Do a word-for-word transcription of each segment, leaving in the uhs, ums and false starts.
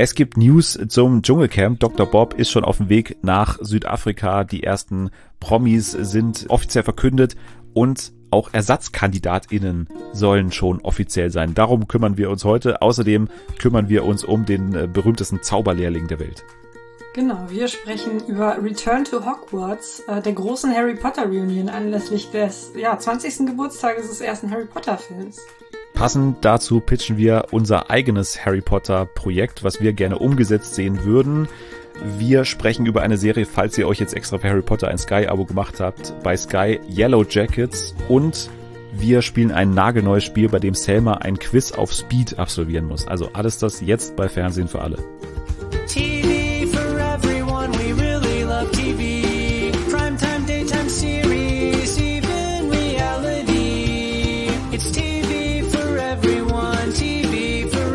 Es gibt News zum Dschungelcamp. Doktor Bob ist schon auf dem Weg nach Südafrika. Die ersten Promis sind offiziell verkündet und auch ErsatzkandidatInnen sollen schon offiziell sein. Darum kümmern wir uns heute. Außerdem kümmern wir uns um den äh, berühmtesten Zauberlehrling der Welt. Genau, wir sprechen über Return to Hogwarts, äh, der großen Harry Potter Reunion anlässlich des ja, zwanzigsten Geburtstages des ersten Harry Potter Films. Passend dazu pitchen wir unser eigenes Harry Potter Projekt, was wir gerne umgesetzt sehen würden. Wir sprechen über eine Serie, falls ihr euch jetzt extra für Harry Potter ein Sky-Abo gemacht habt, bei Sky Yellow Jackets, und wir spielen ein nagelneues Spiel, bei dem Selma ein Quiz auf Speed absolvieren muss. Also alles das jetzt bei Fernsehen für alle. T V for everyone, we really love T V. Primetime, daytime series, even reality. It's T V for everyone, T V for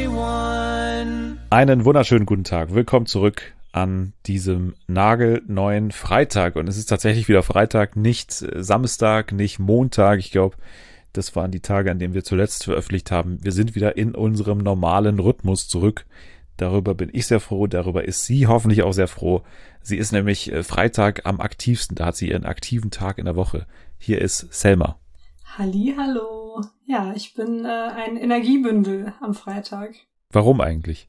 everyone. Einen wunderschönen guten Tag. Willkommen zurück an diesem nagelneuen Freitag. Und es ist tatsächlich wieder Freitag, nicht Samstag, nicht Montag. Ich glaube, das waren die Tage, an denen wir zuletzt veröffentlicht haben. Wir sind wieder in unserem normalen Rhythmus zurück. Darüber bin ich sehr froh, darüber ist sie hoffentlich auch sehr froh. Sie ist nämlich Freitag am aktivsten, da hat sie ihren aktiven Tag in der Woche. Hier ist Selma. Hallihallo. Ja, ich bin äh, ein Energiebündel am Freitag. Warum eigentlich?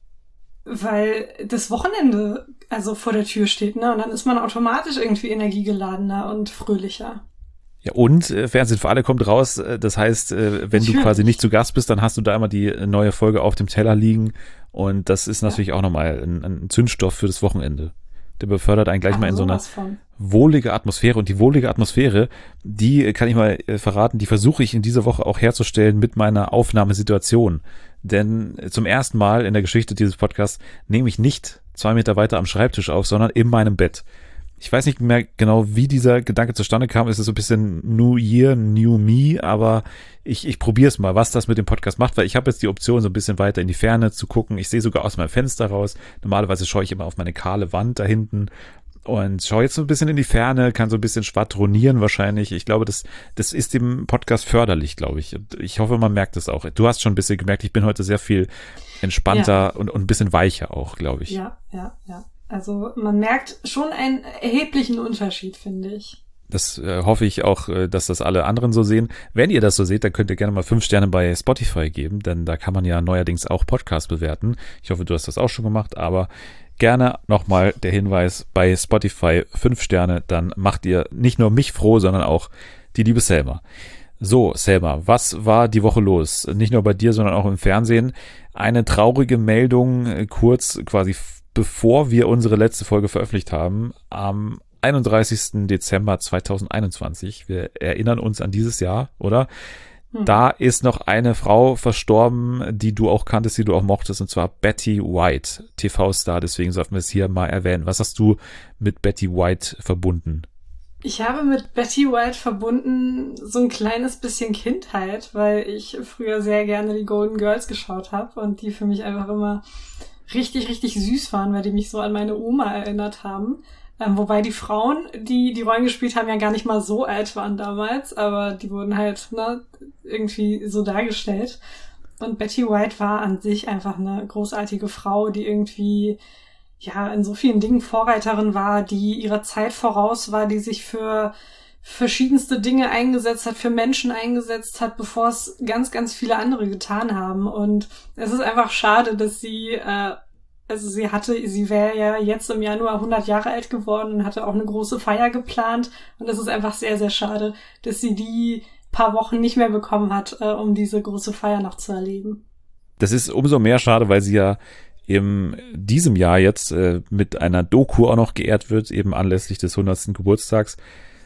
Weil das Wochenende also vor der Tür steht, ne? Und dann ist man automatisch irgendwie energiegeladener und fröhlicher. Ja, und äh, Fernsehen für alle kommt raus. Das heißt, äh, wenn Natürlich. du quasi nicht zu Gast bist, dann hast du da immer die neue Folge auf dem Teller liegen. Und das ist natürlich ja auch nochmal ein, ein Zündstoff für das Wochenende. Der befördert einen gleich Ach, mal in so eine von. wohlige Atmosphäre. Und die wohlige Atmosphäre, die kann ich mal äh, verraten, die versuche ich in dieser Woche auch herzustellen mit meiner Aufnahmesituation. Denn zum ersten Mal in der Geschichte dieses Podcasts nehme ich nicht zwei Meter weiter am Schreibtisch auf, sondern in meinem Bett. Ich weiß nicht mehr genau, wie dieser Gedanke zustande kam. Es ist so ein bisschen New Year, New Me, aber ich, ich probiere es mal, was das mit dem Podcast macht, weil ich habe jetzt die Option, so ein bisschen weiter in die Ferne zu gucken. Ich sehe sogar aus meinem Fenster raus. Normalerweise schaue ich immer auf meine kahle Wand da hinten und schaue jetzt so ein bisschen in die Ferne, kann so ein bisschen schwadronieren wahrscheinlich. Ich glaube, das, das ist dem Podcast förderlich, glaube ich. Und ich hoffe, man merkt es auch. Du hast schon ein bisschen gemerkt, ich bin heute sehr viel entspannter ja. und, und ein bisschen weicher auch, glaube ich. Ja, ja, ja. Also man merkt schon einen erheblichen Unterschied, finde ich. Das äh, hoffe ich auch, äh, dass das alle anderen so sehen. Wenn ihr das so seht, dann könnt ihr gerne mal fünf Sterne bei Spotify geben, denn da kann man ja neuerdings auch Podcasts bewerten. Ich hoffe, du hast das auch schon gemacht, aber gerne nochmal der Hinweis bei Spotify fünf Sterne, dann macht ihr nicht nur mich froh, sondern auch die liebe Selma. So, Selma, was war die Woche los? Nicht nur bei dir, sondern auch im Fernsehen. Eine traurige Meldung, äh, kurz quasi bevor wir unsere letzte Folge veröffentlicht haben, am einunddreißigsten Dezember zweitausendeinundzwanzig. Wir erinnern uns an dieses Jahr, oder? Hm. Da ist noch eine Frau verstorben, die du auch kanntest, die du auch mochtest, und zwar Betty White, T V-Star. Deswegen sollten wir es hier mal erwähnen. Was hast du mit Betty White verbunden? Ich habe mit Betty White verbunden so ein kleines bisschen Kindheit, weil ich früher sehr gerne die Golden Girls geschaut habe und die für mich einfach immer richtig, richtig süß waren, weil die mich so an meine Oma erinnert haben. Ähm, wobei die Frauen, die die Rollen gespielt haben, ja gar nicht mal so alt waren damals, aber die wurden halt ne, irgendwie so dargestellt. Und Betty White war an sich einfach eine großartige Frau, die irgendwie ja in so vielen Dingen Vorreiterin war, die ihrer Zeit voraus war, die sich für verschiedenste Dinge eingesetzt hat, für Menschen eingesetzt hat, bevor es ganz, ganz viele andere getan haben. Und es ist einfach schade, dass sie, äh, also sie hatte, sie wäre ja jetzt im Januar hundert Jahre alt geworden und hatte auch eine große Feier geplant. Und es ist einfach sehr, sehr schade, dass sie die paar Wochen nicht mehr bekommen hat, äh, um diese große Feier noch zu erleben. Das ist umso mehr schade, weil sie ja in diesem Jahr jetzt äh, mit einer Doku auch noch geehrt wird, eben anlässlich des hundertsten Geburtstags.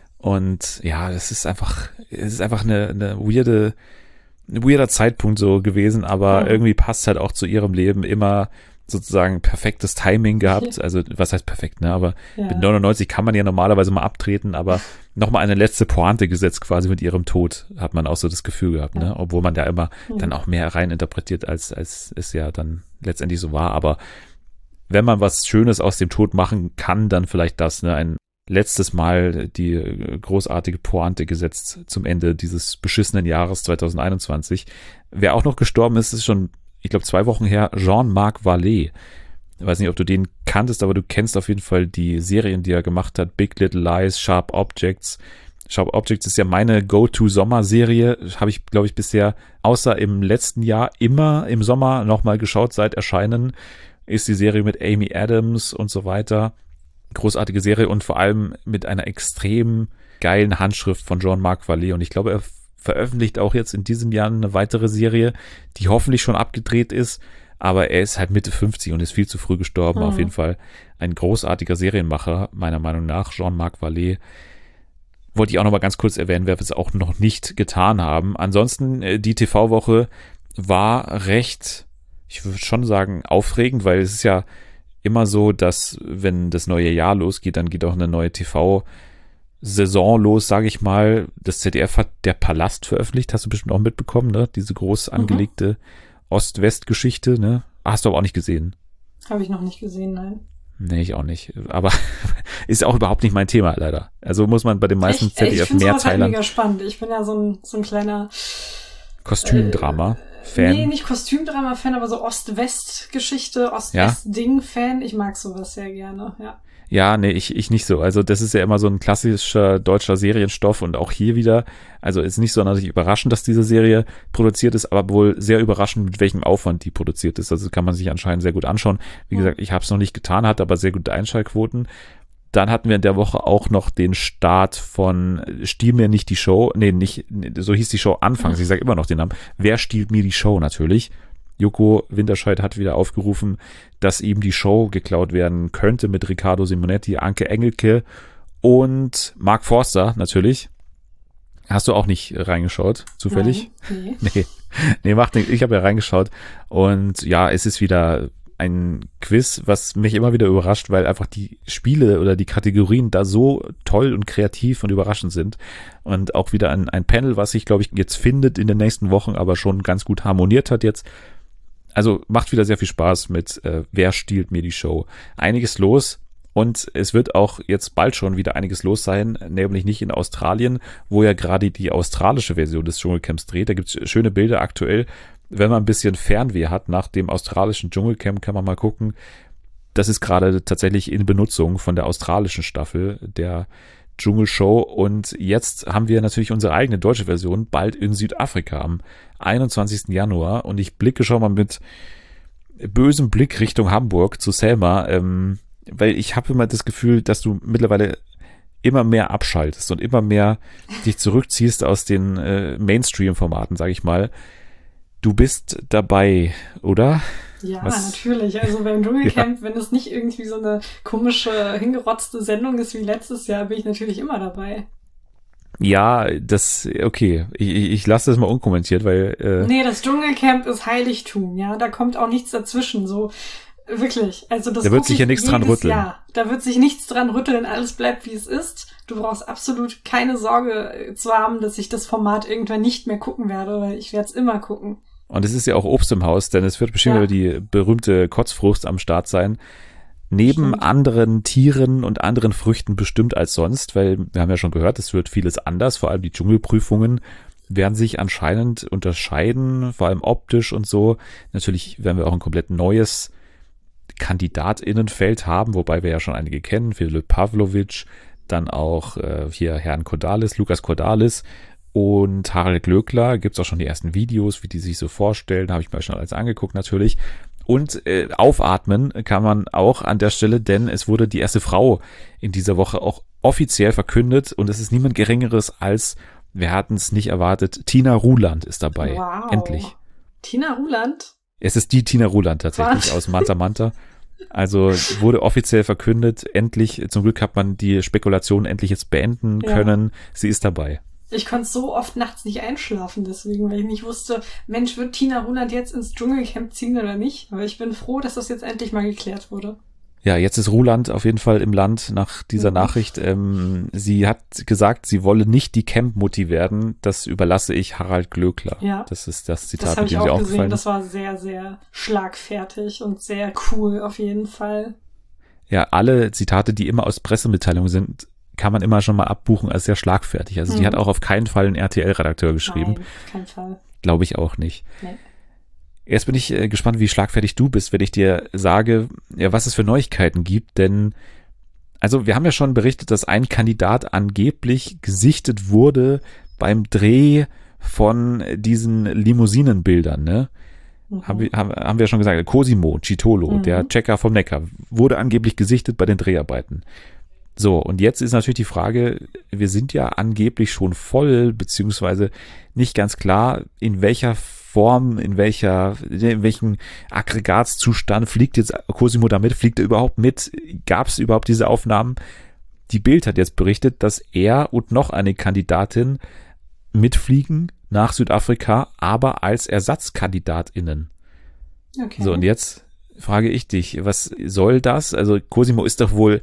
Und ja, das ist einfach, es ist einfach eine, eine weirde, ein weirder Zeitpunkt so gewesen, aber mhm. irgendwie passt halt auch zu ihrem Leben immer sozusagen perfektes Timing gehabt. Also was heißt perfekt, ne? Aber ja. Mit neunundneunzig kann man ja normalerweise mal abtreten, aber nochmal eine letzte Pointe gesetzt quasi mit ihrem Tod, hat man auch so das Gefühl gehabt, ja. ne? Obwohl man da immer ja. dann auch mehr rein interpretiert, als, als es ja dann letztendlich so war. Aber wenn man was Schönes aus dem Tod machen kann, dann vielleicht das, ne? Ein letztes Mal die großartige Pointe gesetzt zum Ende dieses beschissenen Jahres zweitausendeinundzwanzig. Wer auch noch gestorben ist, ist schon ich glaube, zwei Wochen her, Jean-Marc Vallée. Ich weiß nicht, ob du den kanntest, aber du kennst auf jeden Fall die Serien, die er gemacht hat. Big Little Lies, Sharp Objects. Sharp Objects ist ja meine Go-To-Sommer-Serie. Habe ich, glaube ich, bisher außer im letzten Jahr immer im Sommer nochmal geschaut. Seit Erscheinen ist die Serie mit Amy Adams und so weiter. Großartige Serie und vor allem mit einer extrem geilen Handschrift von Jean-Marc Vallée. Und ich glaube, er veröffentlicht auch jetzt in diesem Jahr eine weitere Serie, die hoffentlich schon abgedreht ist. Aber er ist halt Mitte fünfzig und ist viel zu früh gestorben. Mhm. Auf jeden Fall ein großartiger Serienmacher, meiner Meinung nach, Jean-Marc Vallée. Wollte ich auch noch mal ganz kurz erwähnen, wer wir es auch noch nicht getan haben. Ansonsten, die T V-Woche war recht, ich würde schon sagen, aufregend, weil es ist ja immer so, dass wenn das neue Jahr losgeht, dann geht auch eine neue T V-Saison los, sage ich mal. Das Z D F hat Der Palast veröffentlicht, hast du bestimmt auch mitbekommen, ne? Diese groß angelegte mhm. Ost-West-Geschichte, ne? Hast du aber auch nicht gesehen. Habe ich noch nicht gesehen, nein. Nee, ich auch nicht. Aber ist auch überhaupt nicht mein Thema, leider. Also muss man bei den meisten ich, Z D F-Mehrteilern... Ich finde halt mega spannend. Ich bin ja so ein, so ein kleiner... Kostümdrama-Fan. Äh, nee, nicht Kostümdrama-Fan, aber so Ost-West-Geschichte, Ost-West-Ding-Fan. Ich mag sowas sehr gerne, ja. Ja, nee, ich, ich nicht so. Also das ist ja immer so ein klassischer deutscher Serienstoff und auch hier wieder, also ist nicht sonderlich überraschend, dass diese Serie produziert ist, aber wohl sehr überraschend, mit welchem Aufwand die produziert ist. Also kann man sich anscheinend sehr gut anschauen. Wie Mhm. gesagt, ich habe es noch nicht getan, hatte aber sehr gute Einschaltquoten. Dann hatten wir in der Woche auch noch den Start von Stiehl mir nicht die Show. Nee, nicht, so hieß die Show anfangs. Ich sage immer noch den Namen. Wer stiehlt mir die Show natürlich? Joko Winterscheid hat wieder aufgerufen, dass ihm die Show geklaut werden könnte mit Riccardo Simonetti, Anke Engelke und Mark Forster natürlich. Hast du auch nicht reingeschaut, zufällig? Nein, nee. Nee, nee, macht nichts. Ich habe ja reingeschaut und ja, es ist wieder ein Quiz, was mich immer wieder überrascht, weil einfach die Spiele oder die Kategorien da so toll und kreativ und überraschend sind. Und auch wieder ein, ein Panel, was sich, glaube ich, jetzt findet in den nächsten Wochen, aber schon ganz gut harmoniert hat jetzt. Also macht wieder sehr viel Spaß mit äh, Wer stiehlt mir die Show? Einiges los und es wird auch jetzt bald schon wieder einiges los sein, nämlich nicht in Australien, wo ja gerade die australische Version des Dschungelcamps dreht. Da gibt es schöne Bilder aktuell. Wenn man ein bisschen Fernweh hat nach dem australischen Dschungelcamp, kann man mal gucken. Das ist gerade tatsächlich in Benutzung von der australischen Staffel der Dschungelshow. Und jetzt haben wir natürlich unsere eigene deutsche Version bald in Südafrika am einundzwanzigsten Januar. Und ich blicke schon mal mit bösem Blick Richtung Hamburg zu Selma, ähm, weil ich habe immer das Gefühl, dass du mittlerweile immer mehr abschaltest und immer mehr dich zurückziehst aus den äh, Mainstream-Formaten, sage ich mal. Du bist dabei, oder? Ja, Was? natürlich. Also beim Dschungelcamp, ja. Wenn es nicht irgendwie so eine komische, hingerotzte Sendung ist wie letztes Jahr, bin ich natürlich immer dabei. Ja, das, okay. Ich, ich lasse das mal unkommentiert, weil... Äh, nee, das Dschungelcamp ist Heiligtum, ja. Da kommt auch nichts dazwischen, so wirklich. Also das da wird sich ja nichts dran rütteln. Jahr. Da wird sich nichts dran rütteln, alles bleibt wie es ist. Du brauchst absolut keine Sorge zu haben, dass ich das Format irgendwann nicht mehr gucken werde, weil ich werde es immer gucken. Und es ist ja auch Obst im Haus, denn es wird bestimmt Ja. wieder die berühmte Kotzfrucht am Start sein. Neben Stimmt. anderen Tieren und anderen Früchten bestimmt als sonst, weil wir haben ja schon gehört, es wird vieles anders, vor allem die Dschungelprüfungen werden sich anscheinend unterscheiden, vor allem optisch und so. Natürlich werden wir auch ein komplett neues KandidatInnenfeld haben, wobei wir ja schon einige kennen, Philipp Pavlovic, dann auch äh, hier Herrn Cordalis, Lukas Cordalis und Harald Glöckler. Gibt es auch schon die ersten Videos, wie die sich so vorstellen, habe ich mir schon alles angeguckt natürlich. Und äh, aufatmen kann man auch an der Stelle, denn es wurde die erste Frau in dieser Woche auch offiziell verkündet und es ist niemand Geringeres als, wir hatten es nicht erwartet, Tina Ruland ist dabei. Wow. Endlich. Tina Ruland? Es ist die Tina Ruland tatsächlich Was? aus Manta Manta. Also wurde offiziell verkündet, endlich, zum Glück hat man die Spekulation endlich jetzt beenden Ja. können. Sie ist dabei. Ich konnte so oft nachts nicht einschlafen deswegen, weil ich nicht wusste, Mensch, wird Tina Ruland jetzt ins Dschungelcamp ziehen oder nicht? Aber ich bin froh, dass das jetzt endlich mal geklärt wurde. Ja, jetzt ist Ruland auf jeden Fall im Land nach dieser Mhm. Nachricht. Ähm, sie hat gesagt, sie wolle nicht die Camp-Mutti werden. Das überlasse ich Harald Glöckler. Ja. Das ist das Das Zitat, habe mit ich dem sie auch aufgefallen gesehen. ist. Das war sehr, sehr schlagfertig und sehr cool auf jeden Fall. Ja, alle Zitate, die immer aus Pressemitteilungen sind, kann man immer schon mal abbuchen als sehr schlagfertig. Also die Mhm. hat auch auf keinen Fall einen R T L-Redakteur geschrieben. Nein, auf keinen Fall. Glaube ich auch nicht. Nee. Jetzt bin ich äh, gespannt, wie schlagfertig du bist, wenn ich dir sage, ja, was es für Neuigkeiten gibt, denn also wir haben ja schon berichtet, dass ein Kandidat angeblich gesichtet wurde beim Dreh von diesen Limousinenbildern, ne? Mhm. Haben, wir, haben, haben wir schon gesagt, Cosimo Citolo, mhm. der Checker vom Neckar, wurde angeblich gesichtet bei den Dreharbeiten. So, und jetzt ist natürlich die Frage, wir sind ja angeblich schon voll, beziehungsweise nicht ganz klar, in welcher Form, in welcher, in welchem Aggregatzustand fliegt jetzt Cosimo damit, fliegt er überhaupt mit? Gab es überhaupt diese Aufnahmen? Die Bild hat jetzt berichtet, dass er und noch eine Kandidatin mitfliegen nach Südafrika, aber als ErsatzkandidatInnen. Okay. So, und jetzt frage ich dich, was soll das? Also Cosimo ist doch wohl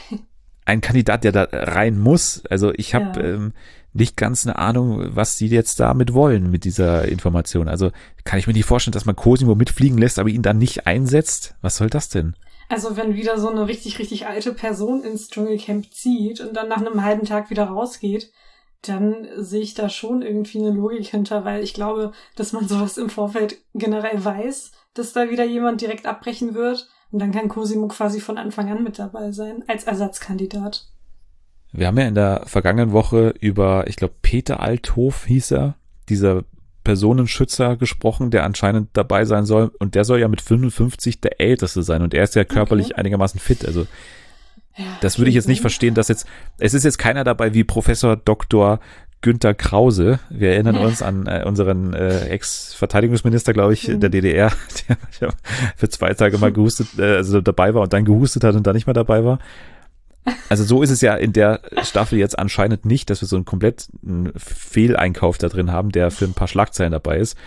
ein Kandidat, der da rein muss. Also ich habe ja. ähm, nicht ganz eine Ahnung, was die jetzt damit wollen mit dieser Information. Also kann ich mir nicht vorstellen, dass man Cosimo mitfliegen lässt, aber ihn dann nicht einsetzt. Was soll das denn? Also wenn wieder so eine richtig, richtig alte Person ins Dschungelcamp zieht und dann nach einem halben Tag wieder rausgeht, dann sehe ich da schon irgendwie eine Logik hinter, weil ich glaube, dass man sowas im Vorfeld generell weiß, dass da wieder jemand direkt abbrechen wird und dann kann Cosimo quasi von Anfang an mit dabei sein, als Ersatzkandidat. Wir haben ja in der vergangenen Woche über, ich glaube, Peter Althoff hieß er, dieser Personenschützer gesprochen, der anscheinend dabei sein soll und der soll ja mit fünfundfünfzig der Älteste sein und er ist ja körperlich okay. einigermaßen fit, also ja, das würde ich jetzt nicht verstehen, dass jetzt, es ist jetzt keiner dabei wie Professor Doktor Günther Krause. Wir erinnern ja. uns an äh, unseren äh, Ex-Verteidigungsminister, glaube ich, mhm. der D D R, der für zwei Tage mal gehustet, äh, also dabei war und dann gehustet hat und dann nicht mehr dabei war. Also so ist es ja in der Staffel jetzt anscheinend nicht, dass wir so einen kompletten Fehleinkauf da drin haben, der für ein paar Schlagzeilen dabei ist.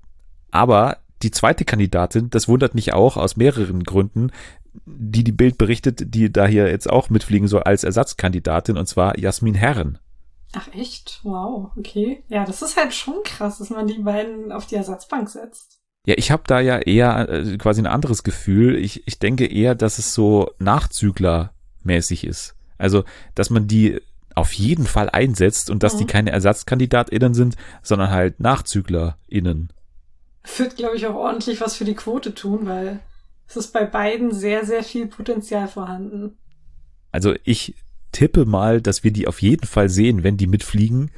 Aber die zweite Kandidatin, das wundert mich auch aus mehreren Gründen, die die Bild berichtet, die da hier jetzt auch mitfliegen soll als Ersatzkandidatin, und zwar Jasmin Herren. Ach echt? Wow, okay. Ja, das ist halt schon krass, dass man die beiden auf die Ersatzbank setzt. Ja, ich habe da ja eher äh, quasi ein anderes Gefühl. Ich, ich denke eher, dass es so nachzüglermäßig ist. Also, dass man die auf jeden Fall einsetzt und dass mhm. die keine ErsatzkandidatInnen sind, sondern halt NachzüglerInnen. Wird, glaube ich, auch ordentlich was für die Quote tun, weil es ist bei beiden sehr, sehr viel Potenzial vorhanden. Also ich tippe mal, dass wir die auf jeden Fall sehen, wenn die mitfliegen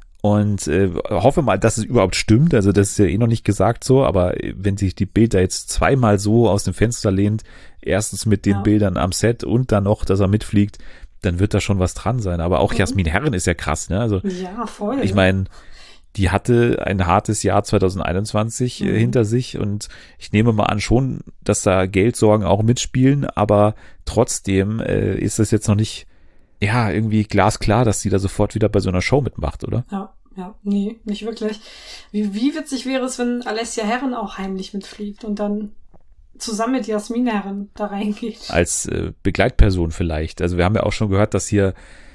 und äh, hoffe mal, dass es überhaupt stimmt. Also das ist ja eh noch nicht gesagt so, aber wenn sich die Bilder jetzt zweimal so aus dem Fenster lehnt, erstens mit den ja. Bildern am Set und dann noch, dass er mitfliegt, dann wird da schon was dran sein. Aber auch mhm. Jasmin Herren ist ja krass, ne? Also ja, voll. Ich meine, die hatte ein hartes Jahr zwanzig einundzwanzig mhm. hinter sich und ich nehme mal an schon, dass da Geldsorgen auch mitspielen, aber trotzdem äh, ist das jetzt noch nicht, ja, irgendwie glasklar, dass sie da sofort wieder bei so einer Show mitmacht, oder? Ja, ja, nee, nicht wirklich. Wie, wie witzig wäre es, wenn Alessia Herren auch heimlich mitfliegt und dann zusammen mit Jasmin Herren da reingeht? Als äh, Begleitperson vielleicht. Also wir haben ja auch schon gehört, dass hier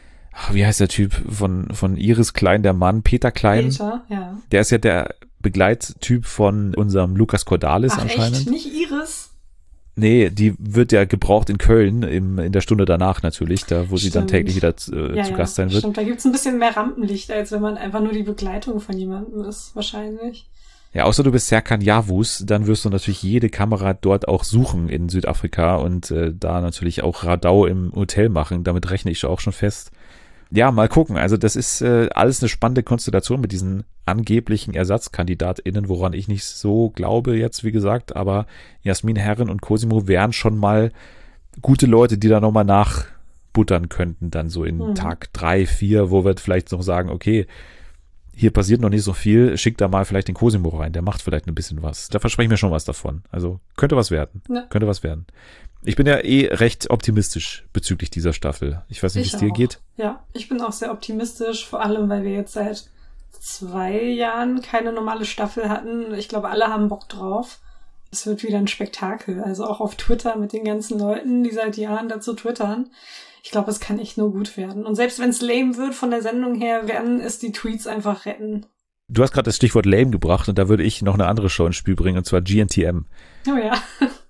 wie heißt der Typ von, von Iris Klein, der Mann, Peter Klein. Peter, ja. Der ist ja der Begleittyp von unserem Lukas Cordalis Ach, anscheinend. Echt? Nicht Iris? Nee, die wird ja gebraucht in Köln, im, in der Stunde danach natürlich, da wo Stimmt. sie dann täglich wieder äh, ja, zu ja, Gast sein wird. Stimmt, da gibt's ein bisschen mehr Rampenlicht, als wenn man einfach nur die Begleitung von jemandem ist, wahrscheinlich. Ja, außer du bist Serkan Yavuz, dann wirst du natürlich jede Kamera dort auch suchen in Südafrika und äh, da natürlich auch Radau im Hotel machen, damit rechne ich auch schon fest. Ja, mal gucken. Also das ist äh, alles eine spannende Konstellation mit diesen angeblichen ErsatzkandidatInnen, woran ich nicht so glaube jetzt, wie gesagt. Aber Jasmin Herren und Cosimo wären schon mal gute Leute, die da nochmal nachbuttern könnten, dann so in mhm. Tag drei, vier, wo wir vielleicht noch sagen, okay, hier passiert noch nicht so viel, schick da mal vielleicht den Cosimo rein, der macht vielleicht ein bisschen was. Da verspreche ich mir schon was davon. Also könnte was werden. Ja. Könnte was werden. Ich bin ja eh recht optimistisch bezüglich dieser Staffel. Ich weiß nicht, wie es dir geht. Ja, ich bin auch sehr optimistisch, vor allem, weil wir jetzt seit zwei Jahren keine normale Staffel hatten. Ich glaube, alle haben Bock drauf. Es wird wieder ein Spektakel. Also auch auf Twitter mit den ganzen Leuten, die seit Jahren dazu twittern. Ich glaube, es kann echt nur gut werden. Und selbst wenn es lame wird von der Sendung her, werden es die Tweets einfach retten. Du hast gerade das Stichwort lame gebracht und da würde ich noch eine andere Show ins Spiel bringen, und zwar G N T M. Oh ja.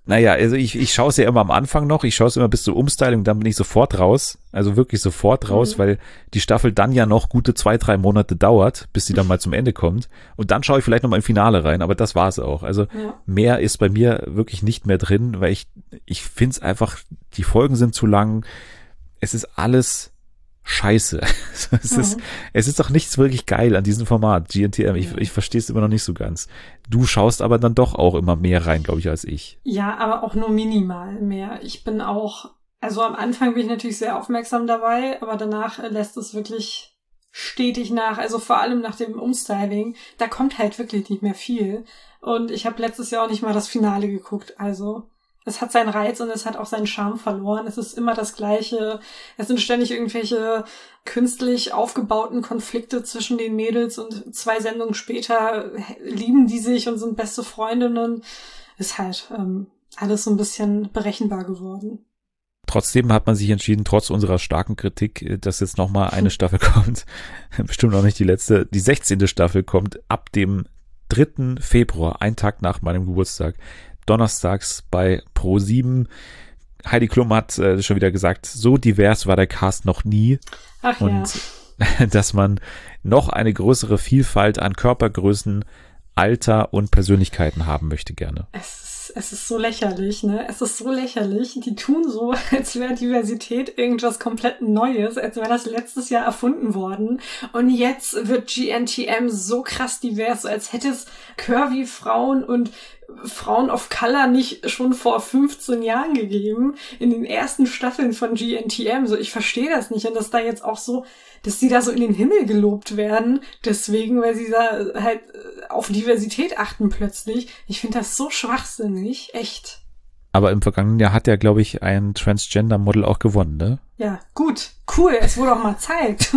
Naja, also ich, ich schaue es ja immer am Anfang noch, ich schaue es immer bis zur Umstyling, dann bin ich sofort raus, also wirklich sofort raus, mhm. weil die Staffel dann ja noch gute zwei, drei Monate dauert, bis sie dann mal zum Ende kommt und dann schaue ich vielleicht noch mal im Finale rein, aber das war's auch. Also ja. mehr ist bei mir wirklich nicht mehr drin, weil ich, ich finde es einfach, die Folgen sind zu lang, es ist alles scheiße. es, mhm. ist, es ist doch nichts wirklich geil an diesem Format, G N T M. Ich, ich verstehe es immer noch nicht so ganz. Du schaust aber dann doch auch immer mehr rein, glaube ich, als ich. Ja, aber auch nur minimal mehr. Ich bin auch, also am Anfang bin ich natürlich sehr aufmerksam dabei, aber danach lässt es wirklich stetig nach. Also vor allem nach dem Umstyling, da kommt halt wirklich nicht mehr viel. Und ich habe letztes Jahr auch nicht mal das Finale geguckt, also es hat seinen Reiz und es hat auch seinen Charme verloren. Es ist immer das Gleiche. Es sind ständig irgendwelche künstlich aufgebauten Konflikte zwischen den Mädels und zwei Sendungen später lieben die sich und sind beste Freundinnen. Ist halt ähm, alles so ein bisschen berechenbar geworden. Trotzdem hat man sich entschieden, trotz unserer starken Kritik, dass jetzt nochmal eine Staffel kommt. Bestimmt noch nicht die letzte. Die sechzehnte Staffel kommt ab dem dritten Februar, einen Tag nach meinem Geburtstag. Donnerstags bei Pro sieben. Heidi Klum hat äh, schon wieder gesagt, so divers war der Cast noch nie. Ach und ja. dass man noch eine größere Vielfalt an Körpergrößen, Alter und Persönlichkeiten haben möchte gerne. Es ist, es ist so lächerlich, ne? Es ist so lächerlich. Die tun so, als wäre Diversität irgendwas komplett Neues, als wäre das letztes Jahr erfunden worden. Und jetzt wird G N T M so krass divers, so als hätte es curvy Frauen und Frauen of Color nicht schon vor fünfzehn Jahren gegeben, in den ersten Staffeln von G N T M. So, ich verstehe das nicht. Und dass da jetzt auch so, dass die da so in den Himmel gelobt werden, deswegen, weil sie da halt auf Diversität achten plötzlich. Ich finde das so schwachsinnig, echt. Aber im vergangenen Jahr hat ja, glaube ich, ein Transgender-Model auch gewonnen, ne? Ja, gut, cool, es wurde auch mal Zeit. So,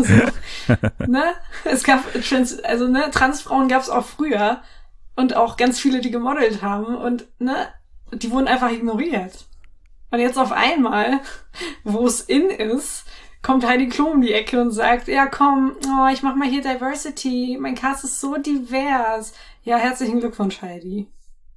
ne? Es gab Trans, also ne, Transfrauen gab es auch früher. Und auch ganz viele, die gemodelt haben. Und, ne, die wurden einfach ignoriert. Und jetzt auf einmal, wo es in ist, kommt Heidi Klum um die Ecke und sagt, ja komm, oh, ich mach mal hier Diversity. Mein Cast ist so divers. Ja, herzlichen Glückwunsch, Heidi.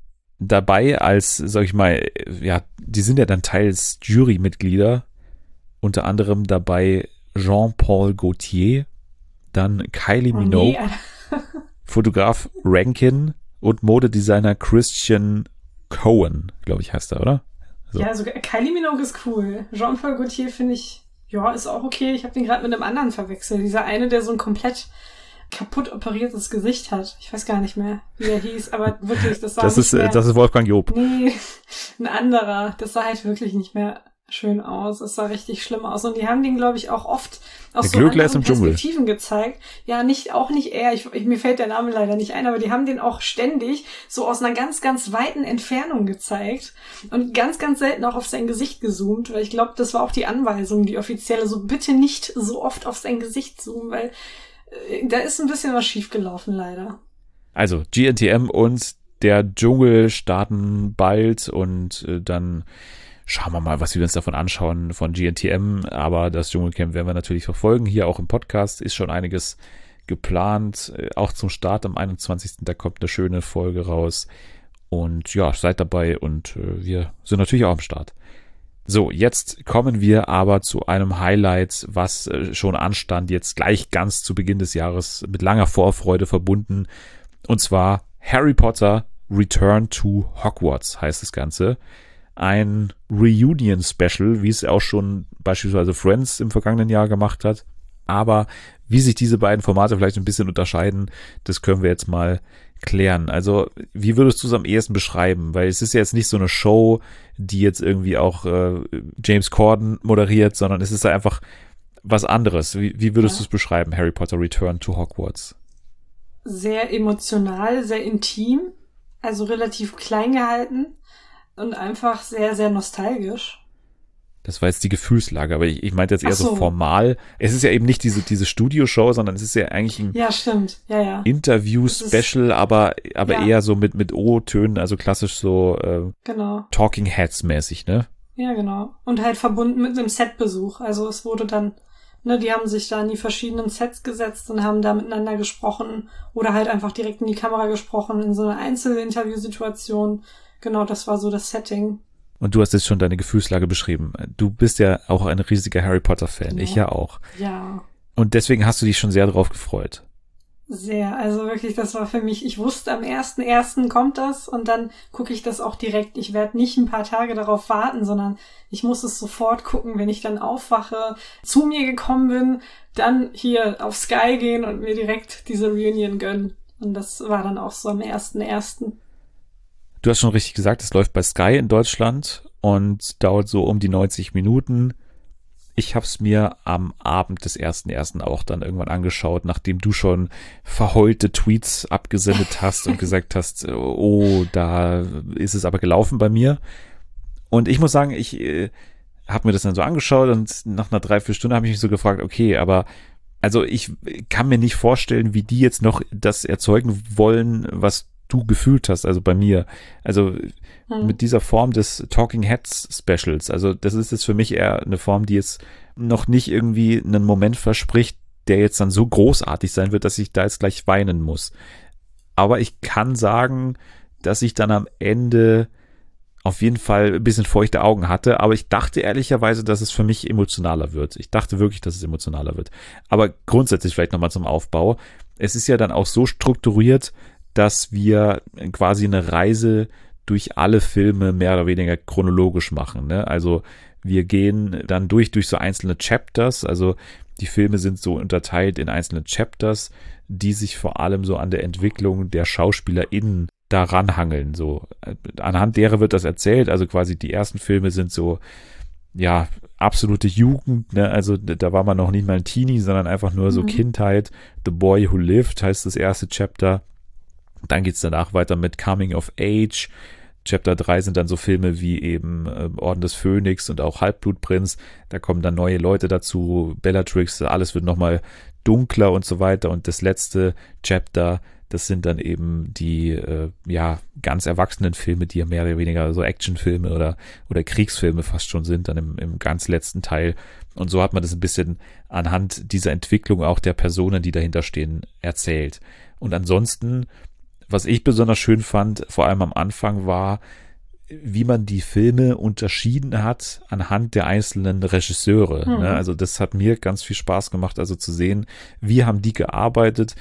Dabei als, sag ich mal, ja, die sind ja dann teils Jurymitglieder. Unter anderem dabei Jean-Paul Gaultier, dann Kylie Oh, Minogue, nee, Fotograf Rankin und Modedesigner Christian Cohen, glaube ich, heißt er, oder? So. Ja, also Kylie Minogue ist cool. Jean-Paul Gaultier finde ich, ja, ist auch okay. Ich habe den gerade mit einem anderen verwechselt. Dieser eine, der so ein komplett kaputt operiertes Gesicht hat. Ich weiß gar nicht mehr, wie er hieß, aber wirklich, das sah das nicht ist, mehr... Das ist Wolfgang Job. Nee, ein anderer. Das sah halt wirklich nicht mehr schön aus. Es sah richtig schlimm aus. Und die haben den, glaube ich, auch oft aus der so Glöckler ist anderen im Dschungel. Perspektiven gezeigt. Ja, nicht, auch nicht er. Ich, ich, mir fällt der Name leider nicht ein, aber die haben den auch ständig so aus einer ganz, ganz weiten Entfernung gezeigt und ganz, ganz selten auch auf sein Gesicht gezoomt, weil ich glaube, das war auch die Anweisung, die offizielle, so bitte nicht so oft auf sein Gesicht zoomen, weil äh, da ist ein bisschen was schiefgelaufen, leider. Also, G N T M und der Dschungel starten bald und äh, dann schauen wir mal, was wir uns davon anschauen von G N T M, aber das Dschungelcamp werden wir natürlich verfolgen. Hier auch im Podcast ist schon einiges geplant, auch zum Start am einundzwanzigsten Da kommt eine schöne Folge raus und ja, seid dabei und äh, wir sind natürlich auch am Start. So, jetzt kommen wir aber zu einem Highlight, was äh, schon anstand, jetzt gleich ganz zu Beginn des Jahres mit langer Vorfreude verbunden, und zwar Harry Potter Return to Hogwarts heißt das Ganze. Ein Reunion-Special, wie es auch schon beispielsweise Friends im vergangenen Jahr gemacht hat. Aber wie sich diese beiden Formate vielleicht ein bisschen unterscheiden, das können wir jetzt mal klären. Also, wie würdest du es am ehesten beschreiben? Weil es ist ja jetzt nicht so eine Show, die jetzt irgendwie auch äh, James Corden moderiert, sondern es ist ja einfach was anderes. Wie, wie würdest ja. du es beschreiben, Harry Potter Return to Hogwarts? Sehr emotional, sehr intim, also relativ klein gehalten. Und einfach sehr, sehr nostalgisch. Das war jetzt die Gefühlslage, aber ich, ich meinte jetzt eher so. so formal. Es ist ja eben nicht diese, diese Studioshow, sondern es ist ja eigentlich ein ja, stimmt. Ja, ja. Interview-Special, aber, aber ja. eher so mit, mit O-Tönen, also klassisch so äh, genau. Talking Heads-mäßig, ne? Ja, genau. Und halt verbunden mit einem Setbesuch. Also es wurde dann, ne, die haben sich da in die verschiedenen Sets gesetzt und haben da miteinander gesprochen oder halt einfach direkt in die Kamera gesprochen in so einer Einzelinterviewsituation. genau, das war so das Setting. Und du hast jetzt schon deine Gefühlslage beschrieben. Du bist ja auch ein riesiger Harry Potter-Fan, Genau. ich ja auch. Ja, Und deswegen hast du dich schon sehr darauf gefreut. sehr. Also wirklich, das war für mich, ich wusste, am ersten ersten kommt das und dann gucke ich das auch direkt. Ich werde nicht ein paar Tage darauf warten, sondern ich muss es sofort gucken, wenn ich dann aufwache, zu mir gekommen bin, dann hier auf Sky gehen und mir direkt diese Reunion gönnen. Und das war dann auch so am ersten ersten. Du hast schon richtig gesagt, es läuft bei Sky in Deutschland und dauert so um die neunzig Minuten. Ich habe es mir am Abend des ersten ersten auch dann irgendwann angeschaut, nachdem du schon verheulte Tweets abgesendet hast und gesagt hast, oh, da ist es aber gelaufen bei mir. Und ich muss sagen, ich äh, habe mir das dann so angeschaut und nach einer Dreiviertelstunde habe ich mich so gefragt, okay, aber also ich kann mir nicht vorstellen, wie die jetzt noch das erzeugen wollen, was du gefühlt hast, also bei mir. Also hm. mit dieser Form des Talking Heads Specials. Also das ist jetzt für mich eher eine Form, die jetzt noch nicht irgendwie einen Moment verspricht, der jetzt dann so großartig sein wird, dass ich da jetzt gleich weinen muss. Aber ich kann sagen, dass ich dann am Ende auf jeden Fall ein bisschen feuchte Augen hatte, aber ich dachte ehrlicherweise, dass es für mich emotionaler wird. Ich dachte wirklich, dass es emotionaler wird. Aber grundsätzlich vielleicht nochmal zum Aufbau. Es ist ja dann auch so strukturiert, dass wir quasi eine Reise durch alle Filme mehr oder weniger chronologisch machen, ne? Also wir gehen dann durch, durch so einzelne Chapters, also die Filme sind so unterteilt in einzelne Chapters, die sich vor allem so an der Entwicklung der SchauspielerInnen daran hangeln, so. Anhand derer wird das erzählt, also quasi die ersten Filme sind so, ja, absolute Jugend, ne? Also da war man noch nicht mal ein Teenie, sondern einfach nur so mhm. Kindheit. The Boy Who Lived heißt das erste Chapter. Dann geht's danach weiter mit Coming of Age. Chapter drei sind dann so Filme wie eben äh, Orden des Phönix und auch Halbblutprinz. Da kommen dann neue Leute dazu, Bellatrix, alles wird nochmal dunkler und so weiter. Und das letzte Chapter, das sind dann eben die äh, ja ganz erwachsenen Filme, die ja mehr oder weniger so Actionfilme oder oder Kriegsfilme fast schon sind, dann im, im ganz letzten Teil. Und so hat man das ein bisschen anhand dieser Entwicklung auch der Personen, die dahinter stehen, erzählt. Und ansonsten, was ich besonders schön fand, vor allem am Anfang, war, wie man die Filme unterschieden hat anhand der einzelnen Regisseure. Mhm. Ne? Also das hat mir ganz viel Spaß gemacht, also zu sehen, wie haben die gearbeitet,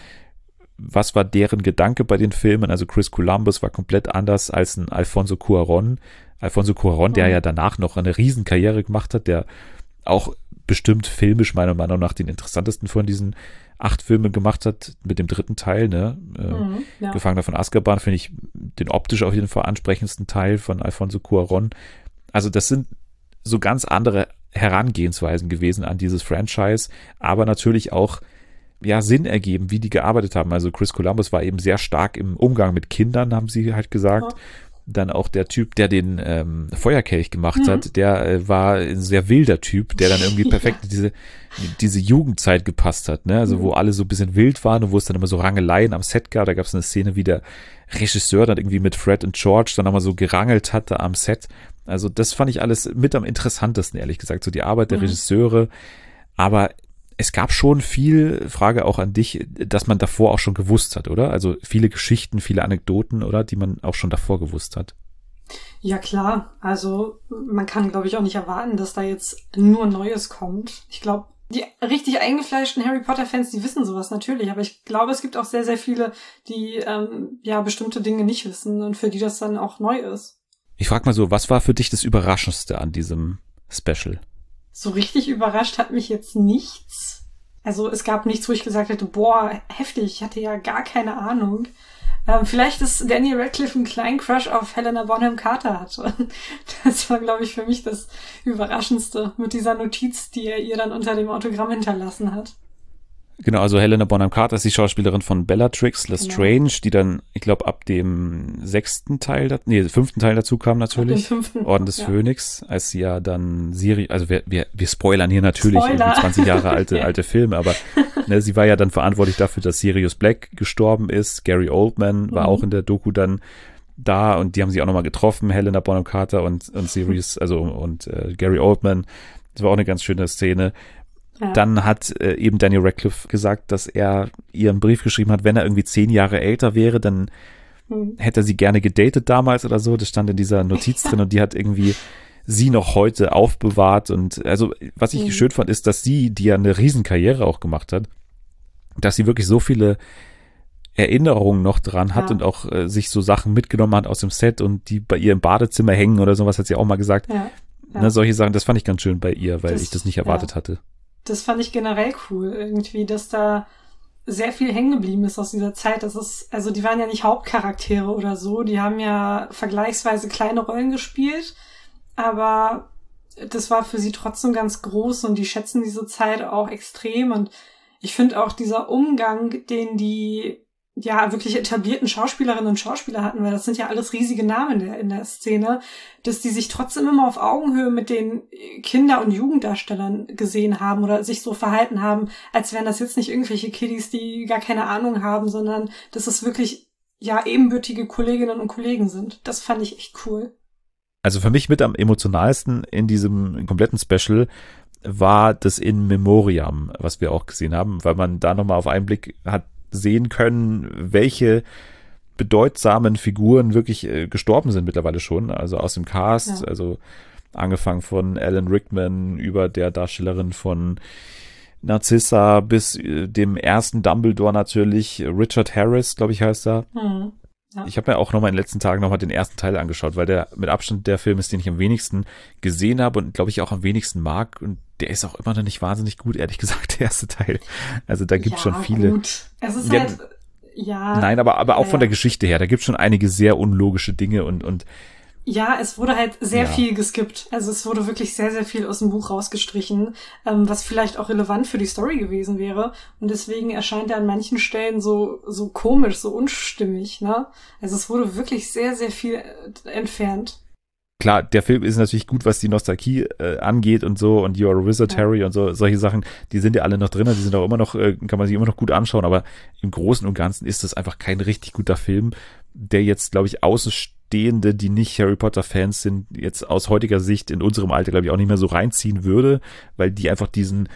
was war deren Gedanke bei den Filmen. Also Chris Columbus war komplett anders als ein Alfonso Cuarón. Alfonso Cuarón, mhm. der ja danach noch eine Riesenkarriere gemacht hat, der auch bestimmt filmisch meiner Meinung nach den interessantesten von diesen acht Filme gemacht hat, mit dem dritten Teil, ne? Mhm, ja. Gefangener von Azkaban finde ich den optisch auf jeden Fall ansprechendsten Teil von Alfonso Cuarón. Also das sind so ganz andere Herangehensweisen gewesen an dieses Franchise, aber natürlich auch ja Sinn ergeben, wie die gearbeitet haben. Also Chris Columbus war eben sehr stark im Umgang mit Kindern, haben sie halt gesagt. Ja. Dann auch der Typ, der den ähm, Feuerkelch gemacht mhm. hat, der äh, war ein sehr wilder Typ, der dann irgendwie perfekt in diese, diese Jugendzeit gepasst hat, ne? Also mhm. wo alle so ein bisschen wild waren und wo es dann immer so Rangeleien am Set gab. Da gab es eine Szene, wie der Regisseur dann irgendwie mit Fred und George dann nochmal so gerangelt hatte am Set. Also das fand ich alles mit am interessantesten, ehrlich gesagt, so die Arbeit der mhm. Regisseure. Aber es gab schon viel, Frage auch an dich, dass man davor auch schon gewusst hat, oder? Also viele Geschichten, viele Anekdoten, oder? Die man auch schon davor gewusst hat. Ja, klar. Also man kann, glaube ich, auch nicht erwarten, dass da jetzt nur Neues kommt. Ich glaube, die richtig eingefleischten Harry Potter-Fans, die wissen sowas natürlich. Aber ich glaube, es gibt auch sehr, sehr viele, die ähm, ja bestimmte Dinge nicht wissen und für die das dann auch neu ist. Ich frage mal so, was war für dich das Überraschendste an diesem Special? So richtig überrascht hat mich jetzt nichts. Also es gab nichts, wo ich gesagt hätte, boah, heftig, ich hatte ja gar keine Ahnung. Ähm, vielleicht ist Daniel Radcliffe einen kleinen Crush auf Helena Bonham Carter hatte. Das war, glaube ich, für mich das Überraschendste mit dieser Notiz, die er ihr dann unter dem Autogramm hinterlassen hat. Genau, also Helena Bonham Carter ist die Schauspielerin von Bellatrix Lestrange, genau. die dann, ich glaube, ab dem sechsten Teil, nee, fünften Teil dazu kam natürlich. Ab dem fünften. Orden des ja. Phönix, als sie ja dann Siri, also wir, wir, wir spoilern hier natürlich Spoiler. zwanzig Jahre alte, ja. alte Filme, aber ne, sie war ja dann verantwortlich dafür, dass Sirius Black gestorben ist. Gary Oldman war mhm. auch in der Doku dann da und die haben sie auch nochmal getroffen, Helena Bonham Carter und, und Sirius, also und äh, Gary Oldman. Das war auch eine ganz schöne Szene. Ja. Dann hat äh, eben Daniel Radcliffe gesagt, dass er ihr einen Brief geschrieben hat, wenn er irgendwie zehn Jahre älter wäre, dann Hm. hätte er sie gerne gedatet damals oder so. Das stand in dieser Notiz drin und die hat irgendwie sie noch heute aufbewahrt. Und also, was ich Mhm. schön fand, ist, dass sie, die ja eine Riesenkarriere auch gemacht hat, dass sie wirklich so viele Erinnerungen noch dran hat Ja. und auch äh, sich so Sachen mitgenommen hat aus dem Set und die bei ihr im Badezimmer hängen oder sowas, hat sie auch mal gesagt. Ja. Ja. Ne, solche Sachen, das fand ich ganz schön bei ihr, weil Das- ich das nicht erwartet ja. hatte. Das fand ich generell cool, irgendwie, dass da sehr viel hängen geblieben ist aus dieser Zeit. Das ist, also die waren ja nicht Hauptcharaktere oder so, die haben ja vergleichsweise kleine Rollen gespielt, aber das war für sie trotzdem ganz groß und die schätzen diese Zeit auch extrem und ich finde auch dieser Umgang, den die ja wirklich etablierten Schauspielerinnen und Schauspieler hatten, weil das sind ja alles riesige Namen in der, in der Szene, dass die sich trotzdem immer auf Augenhöhe mit den Kinder- und Jugenddarstellern gesehen haben oder sich so verhalten haben, als wären das jetzt nicht irgendwelche Kiddies, die gar keine Ahnung haben, sondern dass es wirklich ja ebenbürtige Kolleginnen und Kollegen sind. Das fand ich echt cool. Also für mich mit am emotionalsten in diesem kompletten Special war das In Memoriam, was wir auch gesehen haben, weil man da nochmal auf einen Blick hat sehen können, welche bedeutsamen Figuren wirklich äh, gestorben sind mittlerweile schon, also aus dem Cast, Ja. also angefangen von Alan Rickman über der Darstellerin von Narcissa bis äh, dem ersten Dumbledore natürlich, Richard Harris, glaube ich, heißt er. Hm. Ja. Ich habe mir auch nochmal in den letzten Tagen nochmal den ersten Teil angeschaut, weil der mit Abstand der Film ist, den ich am wenigsten gesehen habe und glaube ich auch am wenigsten mag und der ist auch immer noch nicht wahnsinnig gut, ehrlich gesagt, der erste Teil. Also da gibt es ja, schon viele. Gut. Es ist Ja, halt, ja. Nein, aber, aber auch ja, von der ja. Geschichte her, da gibt es schon einige sehr unlogische Dinge und, und Ja, es wurde halt sehr Ja. viel geskippt. Also es wurde wirklich sehr, sehr viel aus dem Buch rausgestrichen, ähm, was vielleicht auch relevant für die Story gewesen wäre. Und deswegen erscheint er an manchen Stellen so, so komisch, so unstimmig, ne? Also es wurde wirklich sehr, sehr viel äh, entfernt. klar, der Film ist natürlich gut, was die Nostalgie äh, angeht und so und You Are a Wizard, Ja. Harry und so, solche Sachen, die sind ja alle noch drin, die sind auch immer noch, äh, kann man sich immer noch gut anschauen, aber im Großen und Ganzen ist das einfach kein richtig guter Film, der jetzt, glaube ich, Außenstehende, die nicht Harry Potter Fans sind, jetzt aus heutiger Sicht in unserem Alter, glaube ich, auch nicht mehr so reinziehen würde, weil die einfach diesen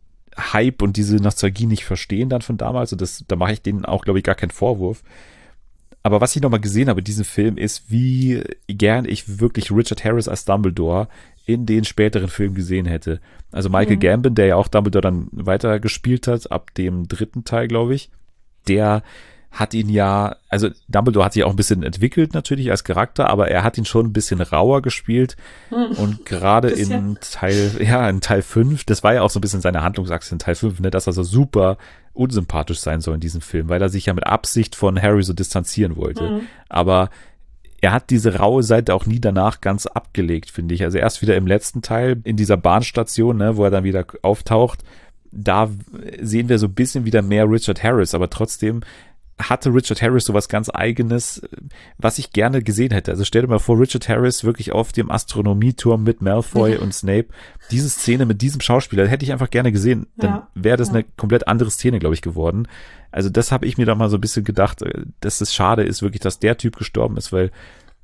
Hype und diese Nostalgie nicht verstehen dann von damals und das, da mache ich denen auch, glaube ich, gar keinen Vorwurf. Aber was ich nochmal gesehen habe in diesem Film ist, wie gern ich wirklich Richard Harris als Dumbledore in den späteren Filmen gesehen hätte. Also Michael Mhm. Gambon, der ja auch Dumbledore dann weiter gespielt hat, ab dem dritten Teil, glaube ich, der hat ihn ja, also Dumbledore hat sich auch ein bisschen entwickelt natürlich als Charakter, aber er hat ihn schon ein bisschen rauer gespielt Hm. und gerade in Bisschen. Teil, ja, in Teil fünf, das war ja auch so ein bisschen seine Handlungsachse in Teil fünf, ne, dass er so super unsympathisch sein soll in diesem Film, weil er sich ja mit Absicht von Harry so distanzieren wollte. Mhm. Aber er hat diese raue Seite auch nie danach ganz abgelegt, finde ich. Also erst wieder im letzten Teil, in dieser Bahnstation, ne, wo er dann wieder auftaucht, da sehen wir so ein bisschen wieder mehr Richard Harris, aber trotzdem hatte Richard Harris sowas ganz Eigenes, was ich gerne gesehen hätte. Also stell dir mal vor, Richard Harris wirklich auf dem Astronomieturm mit Malfoy und Snape. Diese Szene mit diesem Schauspieler hätte ich einfach gerne gesehen. Dann Ja, wäre das ja. eine komplett andere Szene, glaube ich, geworden. Also das habe ich mir doch mal so ein bisschen gedacht, dass es schade ist wirklich, dass der Typ gestorben ist, weil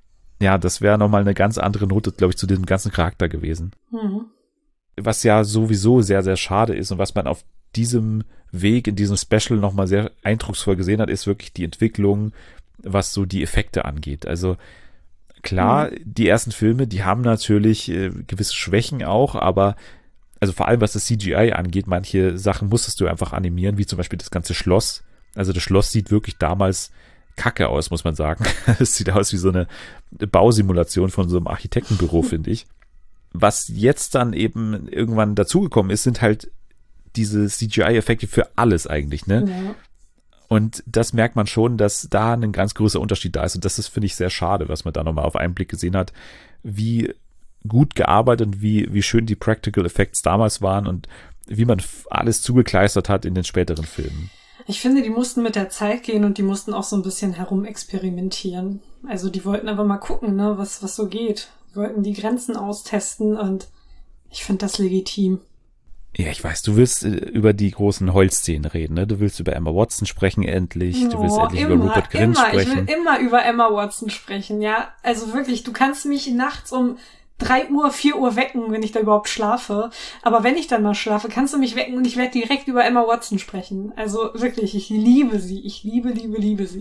ja, das wäre nochmal eine ganz andere Note, glaube ich, zu diesem ganzen Charakter gewesen. Mhm. Was ja sowieso sehr, sehr schade ist und was man auf diesem Weg in diesem Special nochmal sehr eindrucksvoll gesehen hat, ist wirklich die Entwicklung, was so die Effekte angeht. Also klar, Mhm. die ersten Filme, die haben natürlich äh, gewisse Schwächen auch, aber also vor allem was das C G I angeht, manche Sachen musstest du einfach animieren, wie zum Beispiel das ganze Schloss. Also das Schloss sieht wirklich damals kacke aus, muss man sagen. Es sieht aus wie so eine Bausimulation von so einem Architektenbüro, finde ich. Was jetzt dann eben irgendwann dazugekommen ist, sind halt diese C G I-Effekte für alles eigentlich, ne? Ja. Und das merkt man schon, dass da ein ganz großer Unterschied da ist. Und das ist, finde ich, sehr schade, was man da nochmal auf einen Blick gesehen hat, wie gut gearbeitet und wie, wie schön die Practical Effects damals waren und wie man f- alles zugekleistert hat in den späteren Filmen. Ich finde, die mussten mit der Zeit gehen und die mussten auch so ein bisschen herumexperimentieren. Also die wollten einfach mal gucken, ne, was, was so geht. Die wollten die Grenzen austesten und ich finde das legitim. Ja, ich weiß, du willst äh, über die großen Heulszenen reden, ne? Du willst über Emma Watson sprechen endlich, du willst Oh, endlich immer, über Rupert Grint immer. sprechen. Ich will immer über Emma Watson sprechen, ja. Also wirklich, du kannst mich nachts um drei Uhr, vier Uhr wecken, wenn ich da überhaupt schlafe. Aber wenn ich dann mal schlafe, kannst du mich wecken und ich werde direkt über Emma Watson sprechen. Also wirklich, ich liebe sie. Ich liebe, liebe, liebe sie.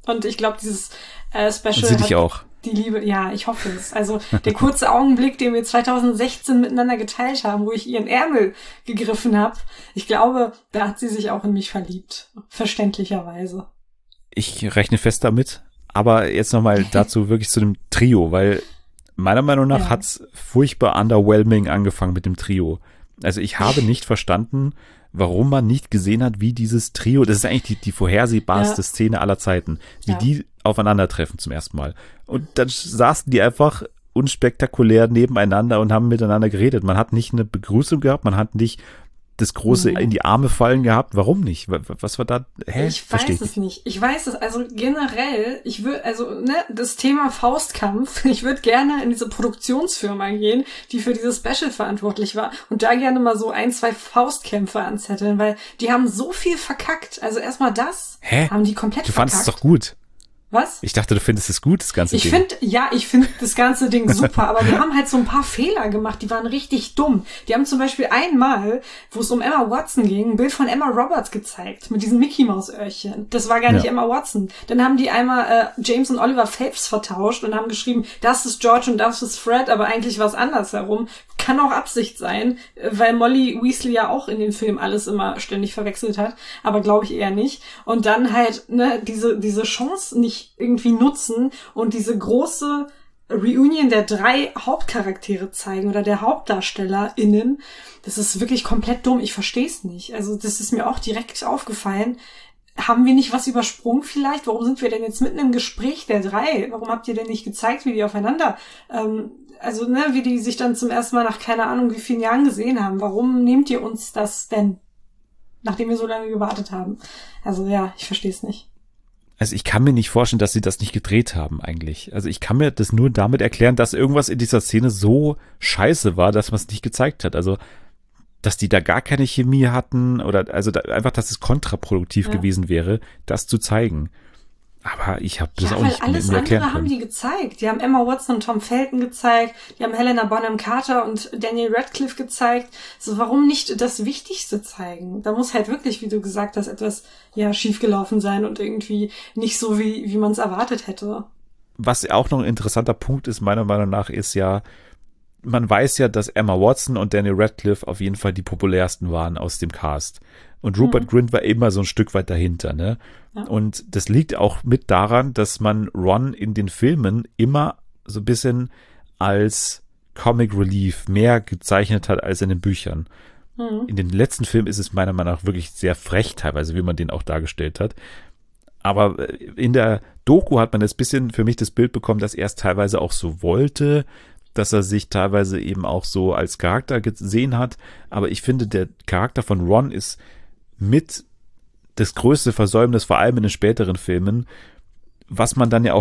Und ich glaube, dieses äh, Special Und sie dich hat auch. die Liebe, ja, ich hoffe es. Also der kurze Augenblick, den wir zwanzig sechzehn miteinander geteilt haben, wo ich ihren Ärmel gegriffen habe, ich glaube, da hat sie sich auch in mich verliebt. Verständlicherweise. Ich rechne fest damit. Aber jetzt nochmal dazu wirklich zu dem Trio, weil meiner Meinung nach Ja. hat's furchtbar underwhelming angefangen mit dem Trio. Also ich habe nicht verstanden, warum man nicht gesehen hat, wie dieses Trio, das ist eigentlich die, die vorhersehbarste Ja. Szene aller Zeiten, wie Ja. die aufeinandertreffen zum ersten Mal. Und dann saßen die einfach unspektakulär nebeneinander und haben miteinander geredet. Man hat nicht eine Begrüßung gehabt, man hat nicht das große Mhm. in die Arme fallen gehabt. Warum nicht? Was was war da? Hä? Ich Versteh weiß es nicht. Ich weiß es, also generell, ich würde, also, ne, das Thema Faustkampf, ich würde gerne in diese Produktionsfirma gehen, die für dieses Special verantwortlich war und da gerne mal so ein, zwei Faustkämpfe anzetteln, weil die haben so viel verkackt. Also erstmal das, Hä? haben die komplett Du verkackt. fandest es doch gut. Was? Ich dachte, du findest es gut, das ganze Ich Ding. finde, ja, ich finde das ganze Ding super, aber die haben halt so ein paar Fehler gemacht, die waren richtig dumm. Die haben zum Beispiel einmal, wo es um Emma Watson ging, ein Bild von Emma Roberts gezeigt, mit diesen Mickey-Maus-Öhrchen. Das war gar nicht Ja. Emma Watson. Dann haben die einmal äh, James und Oliver Phelps vertauscht und haben geschrieben, das ist George und das ist Fred, aber eigentlich war es andersherum. Kann auch Absicht sein, äh, weil Molly Weasley ja auch in den Film alles immer ständig verwechselt hat, aber glaube ich eher nicht. Und dann halt, ne, diese, diese Chance nicht irgendwie nutzen und diese große Reunion der drei Hauptcharaktere zeigen oder der HauptdarstellerInnen, das ist wirklich komplett dumm. Ich verstehe es nicht. Also das ist mir auch direkt aufgefallen. Haben wir nicht was übersprungen vielleicht? Warum sind wir denn jetzt mitten im Gespräch der drei? Warum habt ihr denn nicht gezeigt, wie die aufeinander, ähm, also ne, wie die sich dann zum ersten Mal nach keine Ahnung wie vielen Jahren gesehen haben? Warum nehmt ihr uns das denn, nachdem wir so lange gewartet haben? Also ja, ich verstehe es nicht. Also ich kann mir nicht vorstellen, dass sie das nicht gedreht haben eigentlich. Also ich kann mir das nur damit erklären, dass irgendwas in dieser Szene so scheiße war, dass man es nicht gezeigt hat. Also dass die da gar keine Chemie hatten oder also da, einfach, dass es kontraproduktiv Ja. gewesen wäre, das zu zeigen. Aber ich habe das Ja, auch weil nicht alles mir erklären andere haben können. die gezeigt. Die haben Emma Watson und Tom Felton gezeigt, die haben Helena Bonham Carter und Daniel Radcliffe gezeigt. So, warum nicht das Wichtigste zeigen? Da muss halt wirklich, wie du gesagt hast, etwas ja schiefgelaufen sein und irgendwie nicht so, wie, wie man es erwartet hätte. Was auch noch ein interessanter Punkt ist, meiner Meinung nach, ist ja, man weiß ja, dass Emma Watson und Daniel Radcliffe auf jeden Fall die populärsten waren aus dem Cast. Und Rupert Mhm. Grint war immer so ein Stück weit dahinter, ne? Ja. Und das liegt auch mit daran, dass man Ron in den Filmen immer so ein bisschen als Comic Relief mehr gezeichnet hat als in den Büchern. Mhm. In den letzten Filmen ist es meiner Meinung nach wirklich sehr frech teilweise, wie man den auch dargestellt hat. Aber in der Doku hat man jetzt ein bisschen für mich das Bild bekommen, dass er es teilweise auch so wollte, dass er sich teilweise eben auch so als Charakter gesehen hat. Aber ich finde, der Charakter von Ron ist mit das größte Versäumnis, vor allem in den späteren Filmen, was man dann ja auch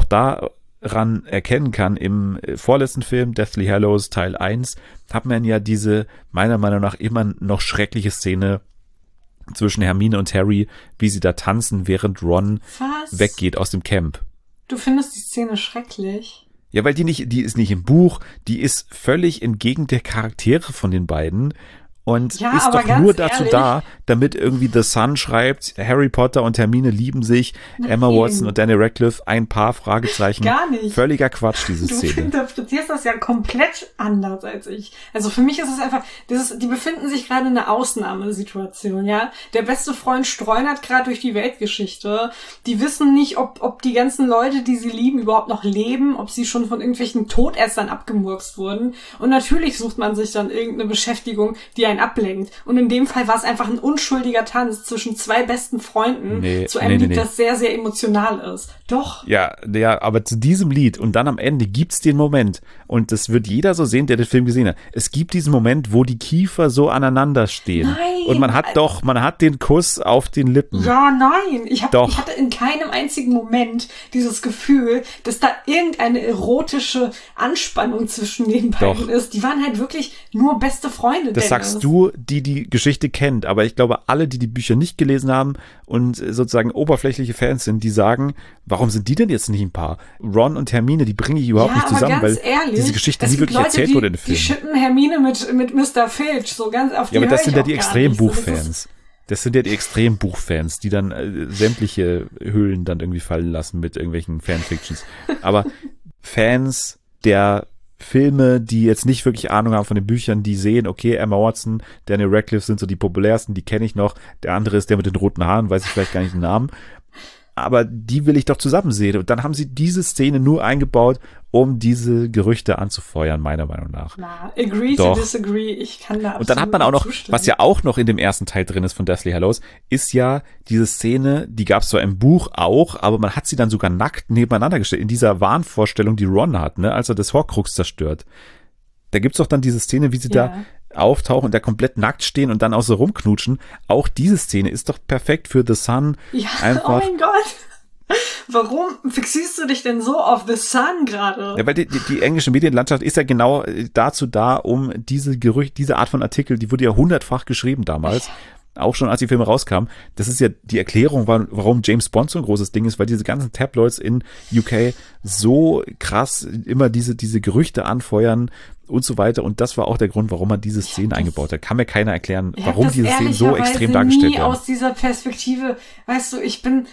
daran erkennen kann. Im vorletzten Film, Deathly Hallows Teil eins, hat man ja diese, meiner Meinung nach, immer noch schreckliche Szene zwischen Hermine und Harry, wie sie da tanzen, während Ron Was? weggeht aus dem Camp. Du findest die Szene schrecklich? Ja, weil die nicht, die ist nicht im Buch, die ist völlig entgegen der Charaktere von den beiden und Ja, ist aber doch ganz nur dazu ehrlich- da, damit irgendwie The Sun schreibt, Harry Potter und Hermine lieben sich, Nein. Emma Watson und Daniel Radcliffe, ein Paar Fragezeichen. Gar nicht. Völliger Quatsch, diese Du Szene. interpretierst das ja komplett anders als ich. Also für mich ist es einfach, das ist, die befinden sich gerade in einer Ausnahmesituation, ja. Der beste Freund streunert gerade durch die Weltgeschichte. Die wissen nicht, ob, ob die ganzen Leute, die sie lieben, überhaupt noch leben, ob sie schon von irgendwelchen Todessern abgemurkst wurden. Und natürlich sucht man sich dann irgendeine Beschäftigung, die einen ablenkt. Und in dem Fall war es einfach ein unschuldiger Tanz zwischen zwei besten Freunden Nee, zu einem nee, nee, Lied, nee. das sehr, sehr emotional ist. Doch. Ja, ja, aber zu diesem Lied und dann am Ende gibt's den Moment und das wird jeder so sehen, der den Film gesehen hat. Es gibt diesen Moment, wo die Kiefer so aneinander stehen. Nein. Und man hat doch, man hat den Kuss auf den Lippen. Ja, nein. Ich, hab, Doch. ich hatte in keinem einzigen Moment dieses Gefühl, dass da irgendeine erotische Anspannung zwischen den beiden Doch. ist. Die waren halt wirklich nur beste Freunde. Das Dennis. sagst du, die die Geschichte kennt, aber ich glaube, alle, die die Bücher nicht gelesen haben und sozusagen oberflächliche Fans sind, die sagen, warum sind die denn jetzt nicht ein Paar? Ron und Hermine, die bringe ich überhaupt ja, nicht zusammen, aber weil ganz ehrlich, diese Geschichte es nie gibt wirklich Leute, erzählt die, wurde in den Die Filmen. schippen Hermine mit, mit Mister Filch, so ganz auf die Ja, aber höre das sind ich ja auch die gar nicht. So, das ist- Extrembuchfans. Das sind ja die Extrembuchfans, die dann äh, sämtliche Hüllen dann irgendwie fallen lassen mit irgendwelchen Fanfictions. Aber Fans der Filme, die jetzt nicht wirklich Ahnung haben von den Büchern, die sehen, okay, Emma Watson, Daniel Radcliffe sind so die populärsten, die kenne ich noch. Der andere ist der mit den roten Haaren, weiß ich vielleicht gar nicht den Namen. Aber die will ich doch zusammen sehen. Und dann haben sie diese Szene nur eingebaut, um diese Gerüchte anzufeuern, meiner Meinung nach. Na, agree Doch. to disagree. Ich kann da absolut Und dann hat man auch noch, zustimmen. was ja auch noch in dem ersten Teil drin ist von Deathly Hallows, ist ja diese Szene, die gab es zwar im Buch auch, aber man hat sie dann sogar nackt nebeneinander gestellt, in dieser Wahnvorstellung, die Ron hat, ne, als er das Horcrux zerstört. Da gibt's doch dann diese Szene, wie sie Ja. da auftauchen und da komplett nackt stehen und dann auch so rumknutschen. Auch diese Szene ist doch perfekt für The Sun. Ja, Einfach. oh mein Gott. Warum fixierst du dich denn so auf The Sun gerade? Ja, weil die, die, die englische Medienlandschaft ist ja genau dazu da, um diese Gerüchte, diese Art von Artikel, die wurde ja hundertfach geschrieben damals, auch schon als die Filme rauskamen. Das ist ja die Erklärung, warum James Bond so ein großes Ding ist, weil diese ganzen Tabloids in U K so krass immer diese, diese Gerüchte anfeuern und so weiter. Und das war auch der Grund, warum man diese Szenen eingebaut hat. Kann mir keiner erklären, Ich hab warum das diese Szenen so ehrlicherweise extrem dargestellt nie werden. aus dieser Perspektive, weißt du, ich bin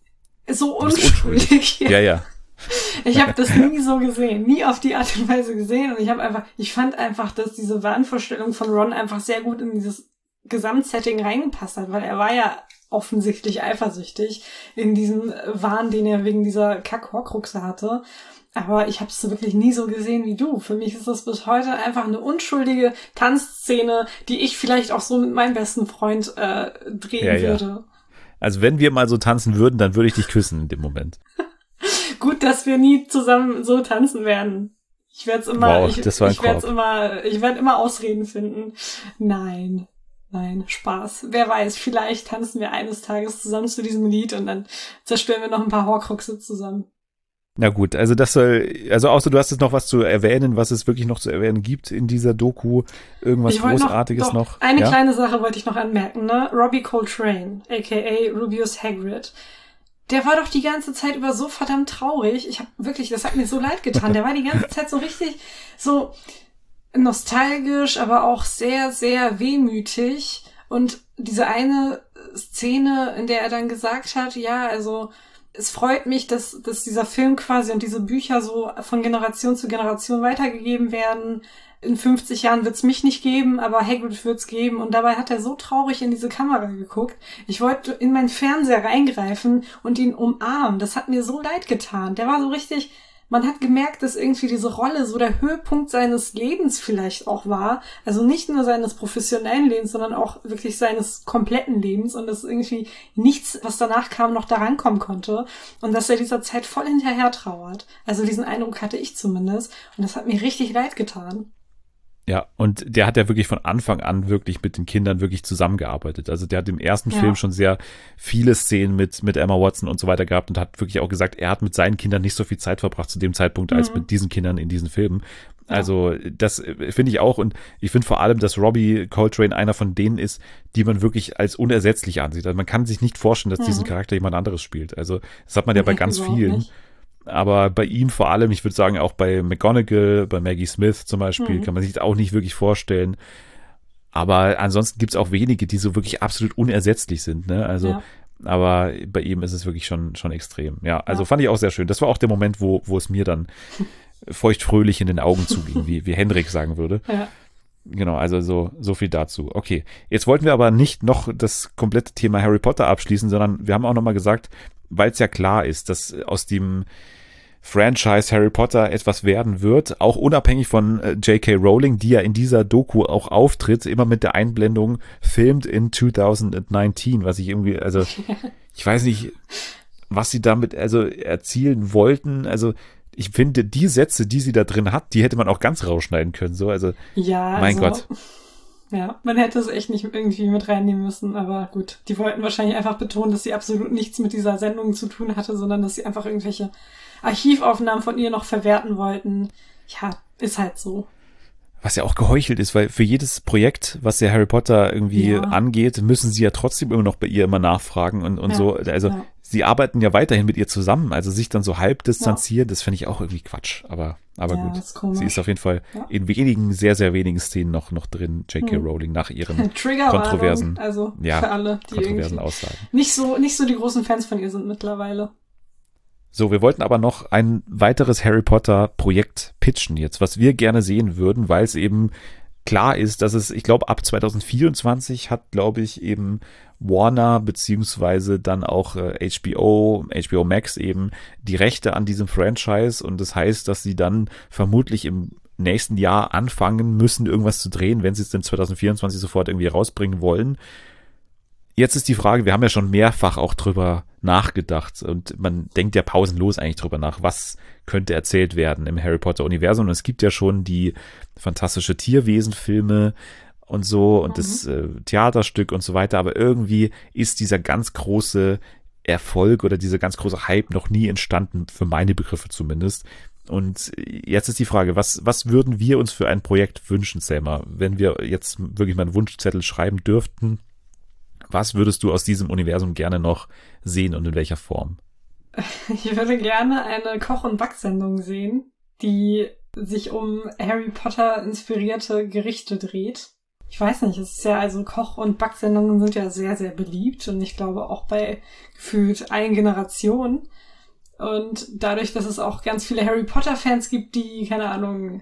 so bist unschuldig. Ja, ja. Ich habe das nie so gesehen, nie auf die Art und Weise gesehen. Und ich habe einfach, ich fand einfach, dass diese Wahnvorstellung von Ron einfach sehr gut in dieses Gesamtsetting reingepasst hat, weil er war ja offensichtlich eifersüchtig in diesem Wahn, den er wegen dieser Kack-Horcruxe hatte. Aber ich habe es wirklich nie so gesehen wie du. Für mich ist das bis heute einfach eine unschuldige Tanzszene, die ich vielleicht auch so mit meinem besten Freund äh, drehen Ja, ja. würde. Also wenn wir mal so tanzen würden, dann würde ich dich küssen in dem Moment. Gut, dass wir nie zusammen so tanzen werden. Ich werde es immer, Wow, ich, das war ein ich werde Korb. immer, ich werde immer Ausreden finden. Nein, nein, Spaß. Wer weiß, vielleicht tanzen wir eines Tages zusammen zu diesem Lied und dann zerstören wir noch ein paar Horcruxe zusammen. Na gut, also das soll, also außer du hast jetzt noch was zu erwähnen, was es wirklich noch zu erwähnen gibt in dieser Doku, irgendwas Ich wollte Großartiges noch, noch. doch, eine ja? kleine Sache wollte ich noch anmerken, ne? Robbie Coltrane, aka Rubius Hagrid. Der war doch die ganze Zeit über so verdammt traurig. Ich habe wirklich, das hat mir so leid getan. Der war die ganze Zeit so richtig so nostalgisch, aber auch sehr, sehr wehmütig. Und diese eine Szene, in der er dann gesagt hat, ja, also es freut mich, dass, dass dieser Film quasi und diese Bücher so von Generation zu Generation weitergegeben werden. In fünfzig Jahren wird's mich nicht geben, aber Hagrid wird's geben. Und dabei hat er so traurig in diese Kamera geguckt. Ich wollte in meinen Fernseher reingreifen und ihn umarmen. Das hat mir so leid getan. Der war so richtig, man hat gemerkt, dass irgendwie diese Rolle so der Höhepunkt seines Lebens vielleicht auch war. Also nicht nur seines professionellen Lebens, sondern auch wirklich seines kompletten Lebens. Und dass irgendwie nichts, was danach kam, noch daran kommen konnte. Und dass er dieser Zeit voll hinterher trauert. Also diesen Eindruck hatte ich zumindest. Und das hat mir richtig leid getan. Ja, und der hat ja wirklich von Anfang an wirklich mit den Kindern wirklich zusammengearbeitet. Also der hat im ersten Ja. Film schon sehr viele Szenen mit mit Emma Watson und so weiter gehabt und hat wirklich auch gesagt, er hat mit seinen Kindern nicht so viel Zeit verbracht zu dem Zeitpunkt als Mhm. mit diesen Kindern in diesen Filmen. Also das äh, finde ich auch und ich finde vor allem, dass Robbie Coltrane einer von denen ist, die man wirklich als unersetzlich ansieht. Also man kann sich nicht vorstellen, dass Mhm. diesen Charakter jemand anderes spielt. Also das hat man ja bei Nee, ganz überhaupt vielen. nicht. Aber bei ihm vor allem, ich würde sagen, auch bei McGonagall, bei Maggie Smith zum Beispiel, Mhm. kann man sich das auch nicht wirklich vorstellen. Aber ansonsten gibt's auch wenige, die so wirklich absolut unersetzlich sind, ne? Also, Ja. aber bei ihm ist es wirklich schon, schon extrem. Ja, also Ja. fand ich auch sehr schön. Das war auch der Moment, wo, wo es mir dann feuchtfröhlich in den Augen zuging, wie, wie Henrik sagen würde. Ja. Genau, also so, so viel dazu. Okay, jetzt wollten wir aber nicht noch das komplette Thema Harry Potter abschließen, sondern wir haben auch nochmal gesagt, weil es ja klar ist, dass aus dem Franchise Harry Potter etwas werden wird, auch unabhängig von äh, J K Rowling, die ja in dieser Doku auch auftritt, immer mit der Einblendung filmed in zwanzig neunzehn, was ich irgendwie, also ich weiß nicht, was sie damit also erzielen wollten, also ich finde, die Sätze, die sie da drin hat, die hätte man auch ganz rausschneiden können, so, also Ja, mein also, Gott. Ja, man hätte es echt nicht irgendwie mit reinnehmen müssen, aber gut. Die wollten wahrscheinlich einfach betonen, dass sie absolut nichts mit dieser Sendung zu tun hatte, sondern dass sie einfach irgendwelche Archivaufnahmen von ihr noch verwerten wollten. Ja, ist halt so. Was ja auch geheuchelt ist, weil für jedes Projekt, was der Harry Potter irgendwie Ja. angeht, müssen sie ja trotzdem immer noch bei ihr immer nachfragen und, und Ja, so. Also ja. sie arbeiten ja weiterhin mit ihr zusammen. Also sich dann so halb distanzieren, das finde ich auch irgendwie Quatsch. Aber, aber Ja, gut. ist komisch. Sie ist auf jeden Fall Ja. in wenigen, sehr, sehr wenigen Szenen noch, noch drin, J K. Hm. Rowling, nach ihren Triggerwarnung, kontroversen, also ja, für alle, die kontroversen irgendwie Aussagen. nicht so, nicht so die großen Fans von ihr sind mittlerweile. So, wir wollten aber noch ein weiteres Harry Potter Projekt pitchen jetzt, was wir gerne sehen würden, weil es eben klar ist, dass es, ich glaube, ab zwanzig vierundzwanzig hat, glaube ich, eben Warner beziehungsweise dann auch äh, H B O, H B O Max eben die Rechte an diesem Franchise und das heißt, dass sie dann vermutlich im nächsten Jahr anfangen müssen, irgendwas zu drehen, wenn sie es denn zwanzig vierundzwanzig sofort irgendwie rausbringen wollen. Jetzt ist die Frage, wir haben ja schon mehrfach auch drüber nachgedacht und man denkt ja pausenlos eigentlich drüber nach, was könnte erzählt werden im Harry Potter Universum und es gibt ja schon die fantastische Tierwesen-Filme und so und Mhm. das äh, Theaterstück und so weiter, aber irgendwie ist dieser ganz große Erfolg oder dieser ganz große Hype noch nie entstanden, für meine Begriffe zumindest. Und jetzt ist die Frage, was, was würden wir uns für ein Projekt wünschen, Selma, wenn wir jetzt wirklich mal einen Wunschzettel schreiben dürften? Was würdest du aus diesem Universum gerne noch sehen und in welcher Form? Ich würde gerne eine Koch- und Backsendung sehen, die sich um Harry Potter inspirierte Gerichte dreht. Ich weiß nicht, es ist ja, also Koch- und Backsendungen sind ja sehr, sehr beliebt und ich glaube auch bei gefühlt allen Generationen. Und dadurch, dass es auch ganz viele Harry Potter-Fans gibt, die, keine Ahnung,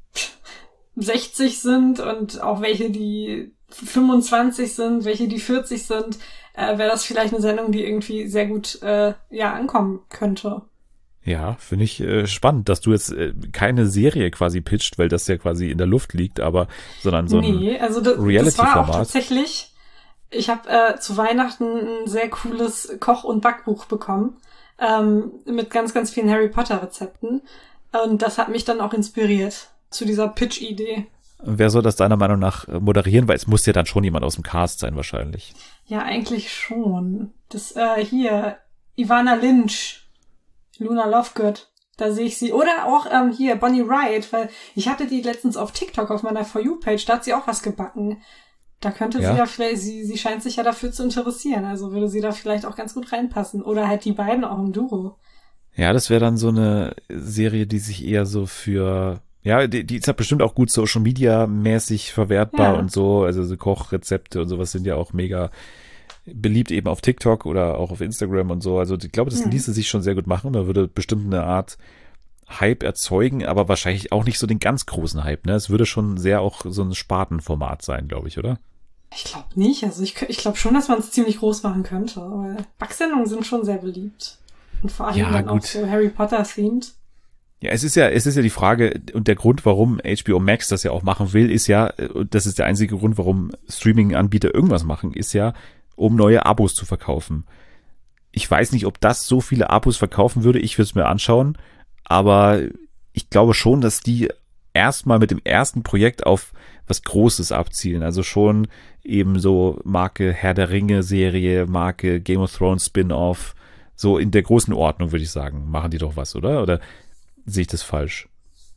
sechzig sind und auch welche, die fünfundzwanzig sind, welche, die vierzig sind, äh, wäre das vielleicht eine Sendung, die irgendwie sehr gut äh, ja ankommen könnte. Ja, finde ich äh, spannend, dass du jetzt äh, keine Serie quasi pitcht, weil das ja quasi in der Luft liegt, aber sondern so ein nee, also das, das war auch Reality-Format. tatsächlich, ich habe äh, zu Weihnachten ein sehr cooles Koch- und Backbuch bekommen, ähm, mit ganz, ganz vielen Harry Potter-Rezepten. Und das hat mich dann auch inspiriert zu dieser Pitch-Idee. Wer soll das deiner Meinung nach äh, moderieren? Weil es muss ja dann schon jemand aus dem Cast sein wahrscheinlich. Ja, eigentlich schon. Das, äh, hier, Ivana Lynch, Luna Lovegood, da sehe ich sie. Oder auch ähm, hier, Bonnie Wright, weil ich hatte die letztens auf TikTok auf meiner For You-Page, da hat sie auch was gebacken. Da könnte Ja? sie ja vielleicht, sie, sie scheint sich ja dafür zu interessieren, also würde sie da vielleicht auch ganz gut reinpassen. Oder halt die beiden auch im Duo. Ja, das wäre dann so eine Serie, die sich eher so für, ja, die, die ist ja bestimmt auch gut Social Media mäßig verwertbar Ja. und so, also so Kochrezepte und sowas sind ja auch mega beliebt eben auf TikTok oder auch auf Instagram und so. Also ich glaube, das Mhm. ließe sich schon sehr gut machen. Da würde bestimmt eine Art Hype erzeugen, aber wahrscheinlich auch nicht so den ganz großen Hype. Ne? Es würde schon sehr auch so ein Spartenformat sein, glaube ich, oder? Ich glaube nicht, also ich, ich glaube schon, dass man es ziemlich groß machen könnte, weil Backsendungen sind schon sehr beliebt. Und vor allem Ja, dann gut. auch so Harry Potter-themed. Ja, es ist ja, es ist ja die Frage und der Grund, warum H B O Max das ja auch machen will, ist ja, und das ist der einzige Grund, warum Streaming-Anbieter irgendwas machen, ist ja, um neue Abos zu verkaufen. Ich weiß nicht, ob das so viele Abos verkaufen würde, ich würde es mir anschauen, aber ich glaube schon, dass die erstmal mit dem ersten Projekt auf was Großes abzielen, also schon eben so Marke Herr der Ringe Serie, Marke Game of Thrones Spin-off, so in der großen Ordnung, würde ich sagen, machen die doch was, oder? Oder sehe ich das falsch?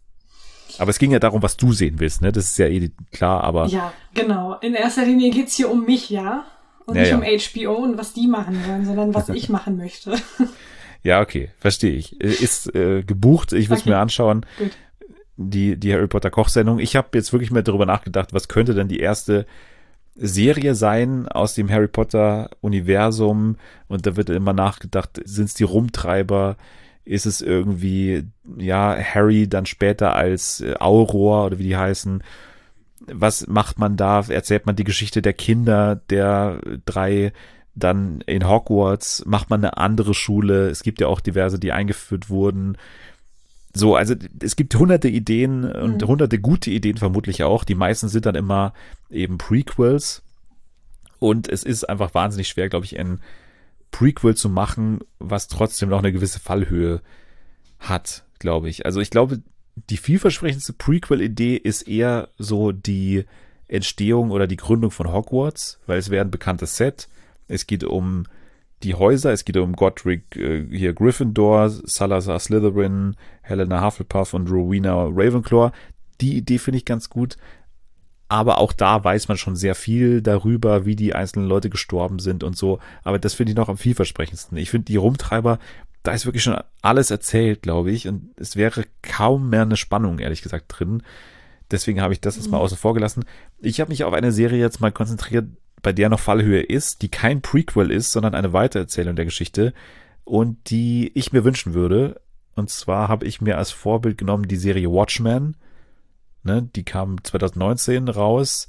Aber es ging ja darum, was du sehen willst, ne? Das ist ja eh klar, aber Ja, genau. In erster Linie geht's hier um mich, ja. Und Ja, nicht ja. um H B O und was die machen wollen, sondern was ich machen möchte. ja, okay, verstehe ich. Äh, Ist äh, gebucht, ich will es Okay. mir anschauen. Gut. Die, die Harry Potter Kochsendung. Ich habe jetzt wirklich mal darüber nachgedacht, was könnte denn die erste Serie sein aus dem Harry Potter Universum? Und da wird immer nachgedacht, sind es die Rumtreiber? Ist es irgendwie, ja, Harry dann später als äh, Auror oder wie die heißen? Was macht man da? Erzählt man die Geschichte der Kinder der drei dann in Hogwarts? Macht man eine andere Schule? Es gibt ja auch diverse, die eingeführt wurden. So, also es gibt hunderte Ideen und Mhm. hunderte gute Ideen vermutlich auch. Die meisten sind dann immer eben Prequels. Und es ist einfach wahnsinnig schwer, glaube ich, ein Prequel zu machen, was trotzdem noch eine gewisse Fallhöhe hat, glaube ich. Also ich glaube, die vielversprechendste Prequel-Idee ist eher so die Entstehung oder die Gründung von Hogwarts, weil es wäre ein bekanntes Set. Es geht um die Häuser, es geht um Godric äh, hier Gryffindor, Salazar Slytherin, Helena Hufflepuff und Rowena Ravenclaw. Die Idee finde ich ganz gut. Aber auch da weiß man schon sehr viel darüber, wie die einzelnen Leute gestorben sind und so. Aber das finde ich noch am vielversprechendsten. Ich finde, die Rumtreiber, da ist wirklich schon alles erzählt, glaube ich. Und es wäre kaum mehr eine Spannung, ehrlich gesagt, drin. Deswegen habe ich das jetzt mal außen vor gelassen. Ich habe mich auf eine Serie jetzt mal konzentriert, bei der noch Fallhöhe ist, die kein Prequel ist, sondern eine Weitererzählung der Geschichte und die ich mir wünschen würde. Und zwar habe ich mir als Vorbild genommen die Serie Watchmen. Ne, die kam zwanzig neunzehn raus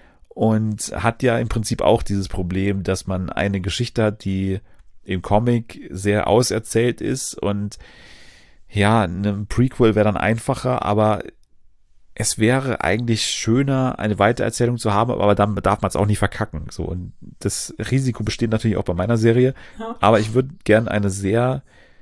und hat ja im Prinzip auch dieses Problem, dass man eine Geschichte hat, die im Comic sehr auserzählt ist und ja, ein Prequel wäre dann einfacher, aber es wäre eigentlich schöner, eine Weitererzählung zu haben, aber dann darf man es auch nicht verkacken. So, und das Risiko besteht natürlich auch bei meiner Serie, Ja. aber ich würde gern eine sehr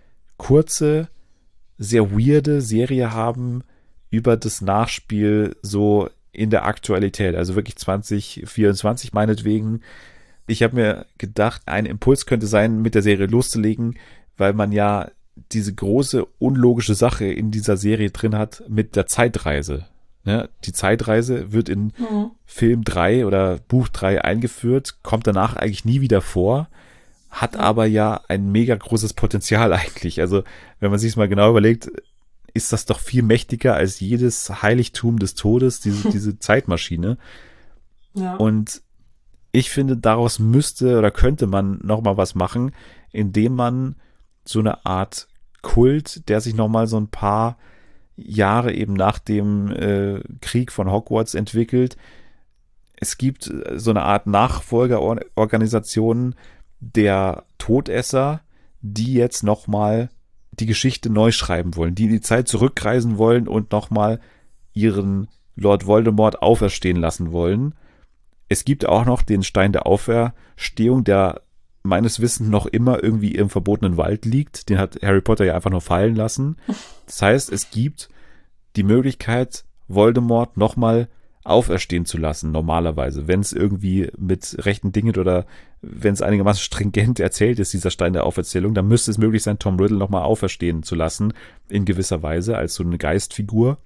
kurze, sehr weirde Serie haben, über das Nachspiel so in der Aktualität, also wirklich zwanzig vierundzwanzig meinetwegen. Ich habe mir gedacht, ein Impuls könnte sein, mit der Serie loszulegen, weil man ja diese große unlogische Sache in dieser Serie drin hat mit der Zeitreise. Ne? Die Zeitreise wird in Mhm. Film drei oder Buch drei eingeführt, kommt danach eigentlich nie wieder vor, hat aber ja ein mega großes Potenzial eigentlich. Also wenn man sich es mal genau überlegt, ist das doch viel mächtiger als jedes Heiligtum des Todes, diese, diese Zeitmaschine. Ja. Und ich finde, daraus müsste oder könnte man nochmal was machen, indem man so eine Art Kult, der sich nochmal so ein paar Jahre eben nach dem äh, Krieg von Hogwarts entwickelt. Es gibt so eine Art Nachfolgerorganisation der Todesser, die jetzt nochmal die Geschichte neu schreiben wollen, die in die Zeit zurückreisen wollen und nochmal ihren Lord Voldemort auferstehen lassen wollen. Es gibt auch noch den Stein der Auferstehung, der meines Wissens noch immer irgendwie im verbotenen Wald liegt. Den hat Harry Potter ja einfach nur fallen lassen. Das heißt, es gibt die Möglichkeit, Voldemort nochmal auferstehen zu lassen, normalerweise, wenn es irgendwie mit rechten Dingen oder wenn es einigermaßen stringent erzählt ist, dieser Stein der Auferzählung, dann müsste es möglich sein, Tom Riddle nochmal auferstehen zu lassen, in gewisser Weise, als so eine Geistfigur.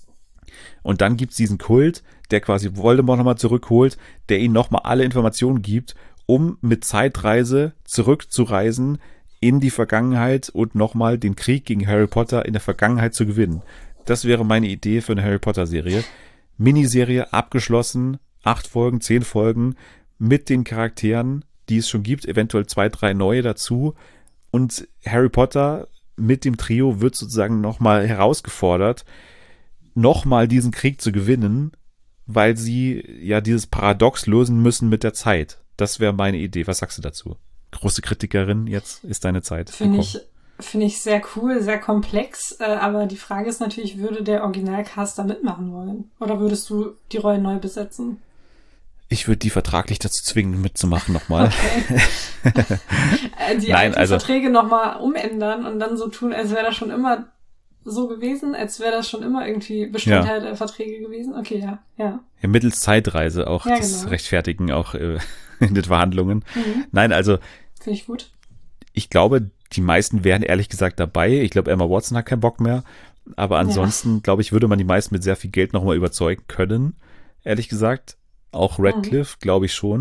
Und dann gibt's diesen Kult, der quasi Voldemort nochmal zurückholt, der ihnen nochmal alle Informationen gibt, um mit Zeitreise zurückzureisen in die Vergangenheit und nochmal den Krieg gegen Harry Potter in der Vergangenheit zu gewinnen. Das wäre meine Idee für eine Harry Potter-Serie. Miniserie, abgeschlossen, acht Folgen, zehn Folgen mit den Charakteren, die es schon gibt, eventuell zwei, drei neue dazu. Und Harry Potter mit dem Trio wird sozusagen nochmal herausgefordert, nochmal diesen Krieg zu gewinnen, weil sie ja dieses Paradox lösen müssen mit der Zeit. Das wäre meine Idee. Was sagst du dazu? Große Kritikerin, jetzt ist deine Zeit. Finde ich, finde ich sehr cool, sehr komplex. Äh, aber die Frage ist natürlich, würde der Originalcast da mitmachen wollen? Oder würdest du die Rollen neu besetzen? Ich würde die vertraglich dazu zwingen, mitzumachen nochmal. Okay. äh, die Nein, alten also Verträge nochmal umändern und dann so tun, als wäre das schon immer so gewesen, als wäre das schon immer irgendwie Bestandteil der Verträge gewesen. Okay, ja, ja. Ja, mittels Zeitreise auch Ja, das genau. Rechtfertigen auch äh, in den Verhandlungen. Mhm. Nein, also Finde ich gut. ich glaube, die meisten wären ehrlich gesagt dabei. Ich glaube, Emma Watson hat keinen Bock mehr. Aber ansonsten, ja. glaube ich, würde man die meisten mit sehr viel Geld nochmal überzeugen können. Ehrlich gesagt. Auch Radcliffe, mhm. glaube ich schon.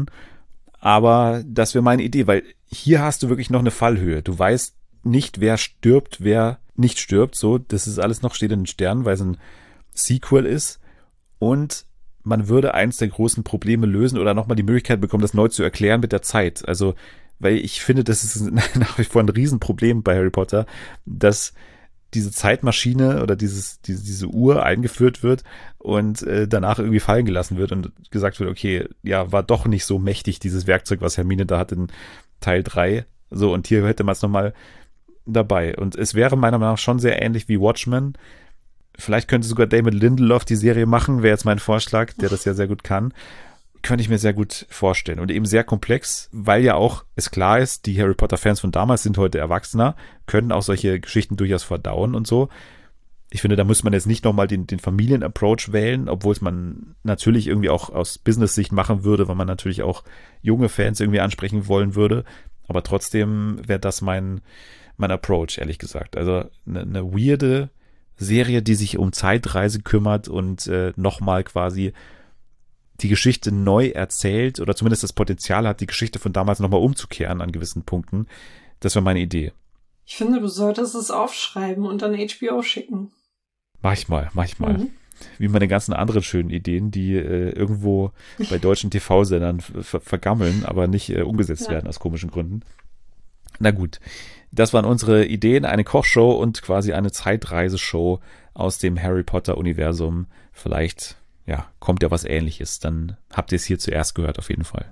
Aber das wäre meine Idee, weil hier hast du wirklich noch eine Fallhöhe. Du weißt nicht, wer stirbt, wer nicht stirbt. So, das ist alles noch, steht in den Sternen, weil es ein Sequel ist. Und man würde eins der großen Probleme lösen oder nochmal die Möglichkeit bekommen, das neu zu erklären mit der Zeit. Also, weil ich finde, das ist nach wie vor ein Riesenproblem bei Harry Potter, dass diese Zeitmaschine oder dieses, diese, diese Uhr eingeführt wird und äh, danach irgendwie fallen gelassen wird und gesagt wird, okay, ja, war doch nicht so mächtig, dieses Werkzeug, was Hermine da hat in Teil drei. So, und hier hätte man es nochmal dabei. Und es wäre meiner Meinung nach schon sehr ähnlich wie Watchmen. Vielleicht könnte sogar David Lindelof die Serie machen, wäre jetzt mein Vorschlag, der das ja sehr gut kann. Könnte ich mir sehr gut vorstellen. Und eben sehr komplex, weil ja auch es klar ist, die Harry Potter-Fans von damals sind heute Erwachsener, können auch solche Geschichten durchaus verdauen und so. Ich finde, da muss man jetzt nicht nochmal den, den Familien-Approach wählen, obwohl es man natürlich irgendwie auch aus Business-Sicht machen würde, weil man natürlich auch junge Fans irgendwie ansprechen wollen würde. Aber trotzdem wäre das mein, mein Approach, ehrlich gesagt. Also eine, eine weirde Serie, die sich um Zeitreise kümmert und äh, nochmal quasi die Geschichte neu erzählt oder zumindest das Potenzial hat, die Geschichte von damals nochmal umzukehren an gewissen Punkten. Das war meine Idee. Ich finde, du solltest es aufschreiben und an H B O schicken. Mach ich mal, mach ich mal. Mhm. Wie meine ganzen anderen schönen Ideen, die äh, irgendwo bei deutschen T V-Sendern ver- vergammeln, aber nicht äh, umgesetzt ja. werden aus komischen Gründen. Na gut, das waren unsere Ideen, eine Kochshow und quasi eine Zeitreiseshow aus dem Harry Potter-Universum. Vielleicht ja, kommt ja was Ähnliches, dann habt ihr es hier zuerst gehört auf jeden Fall.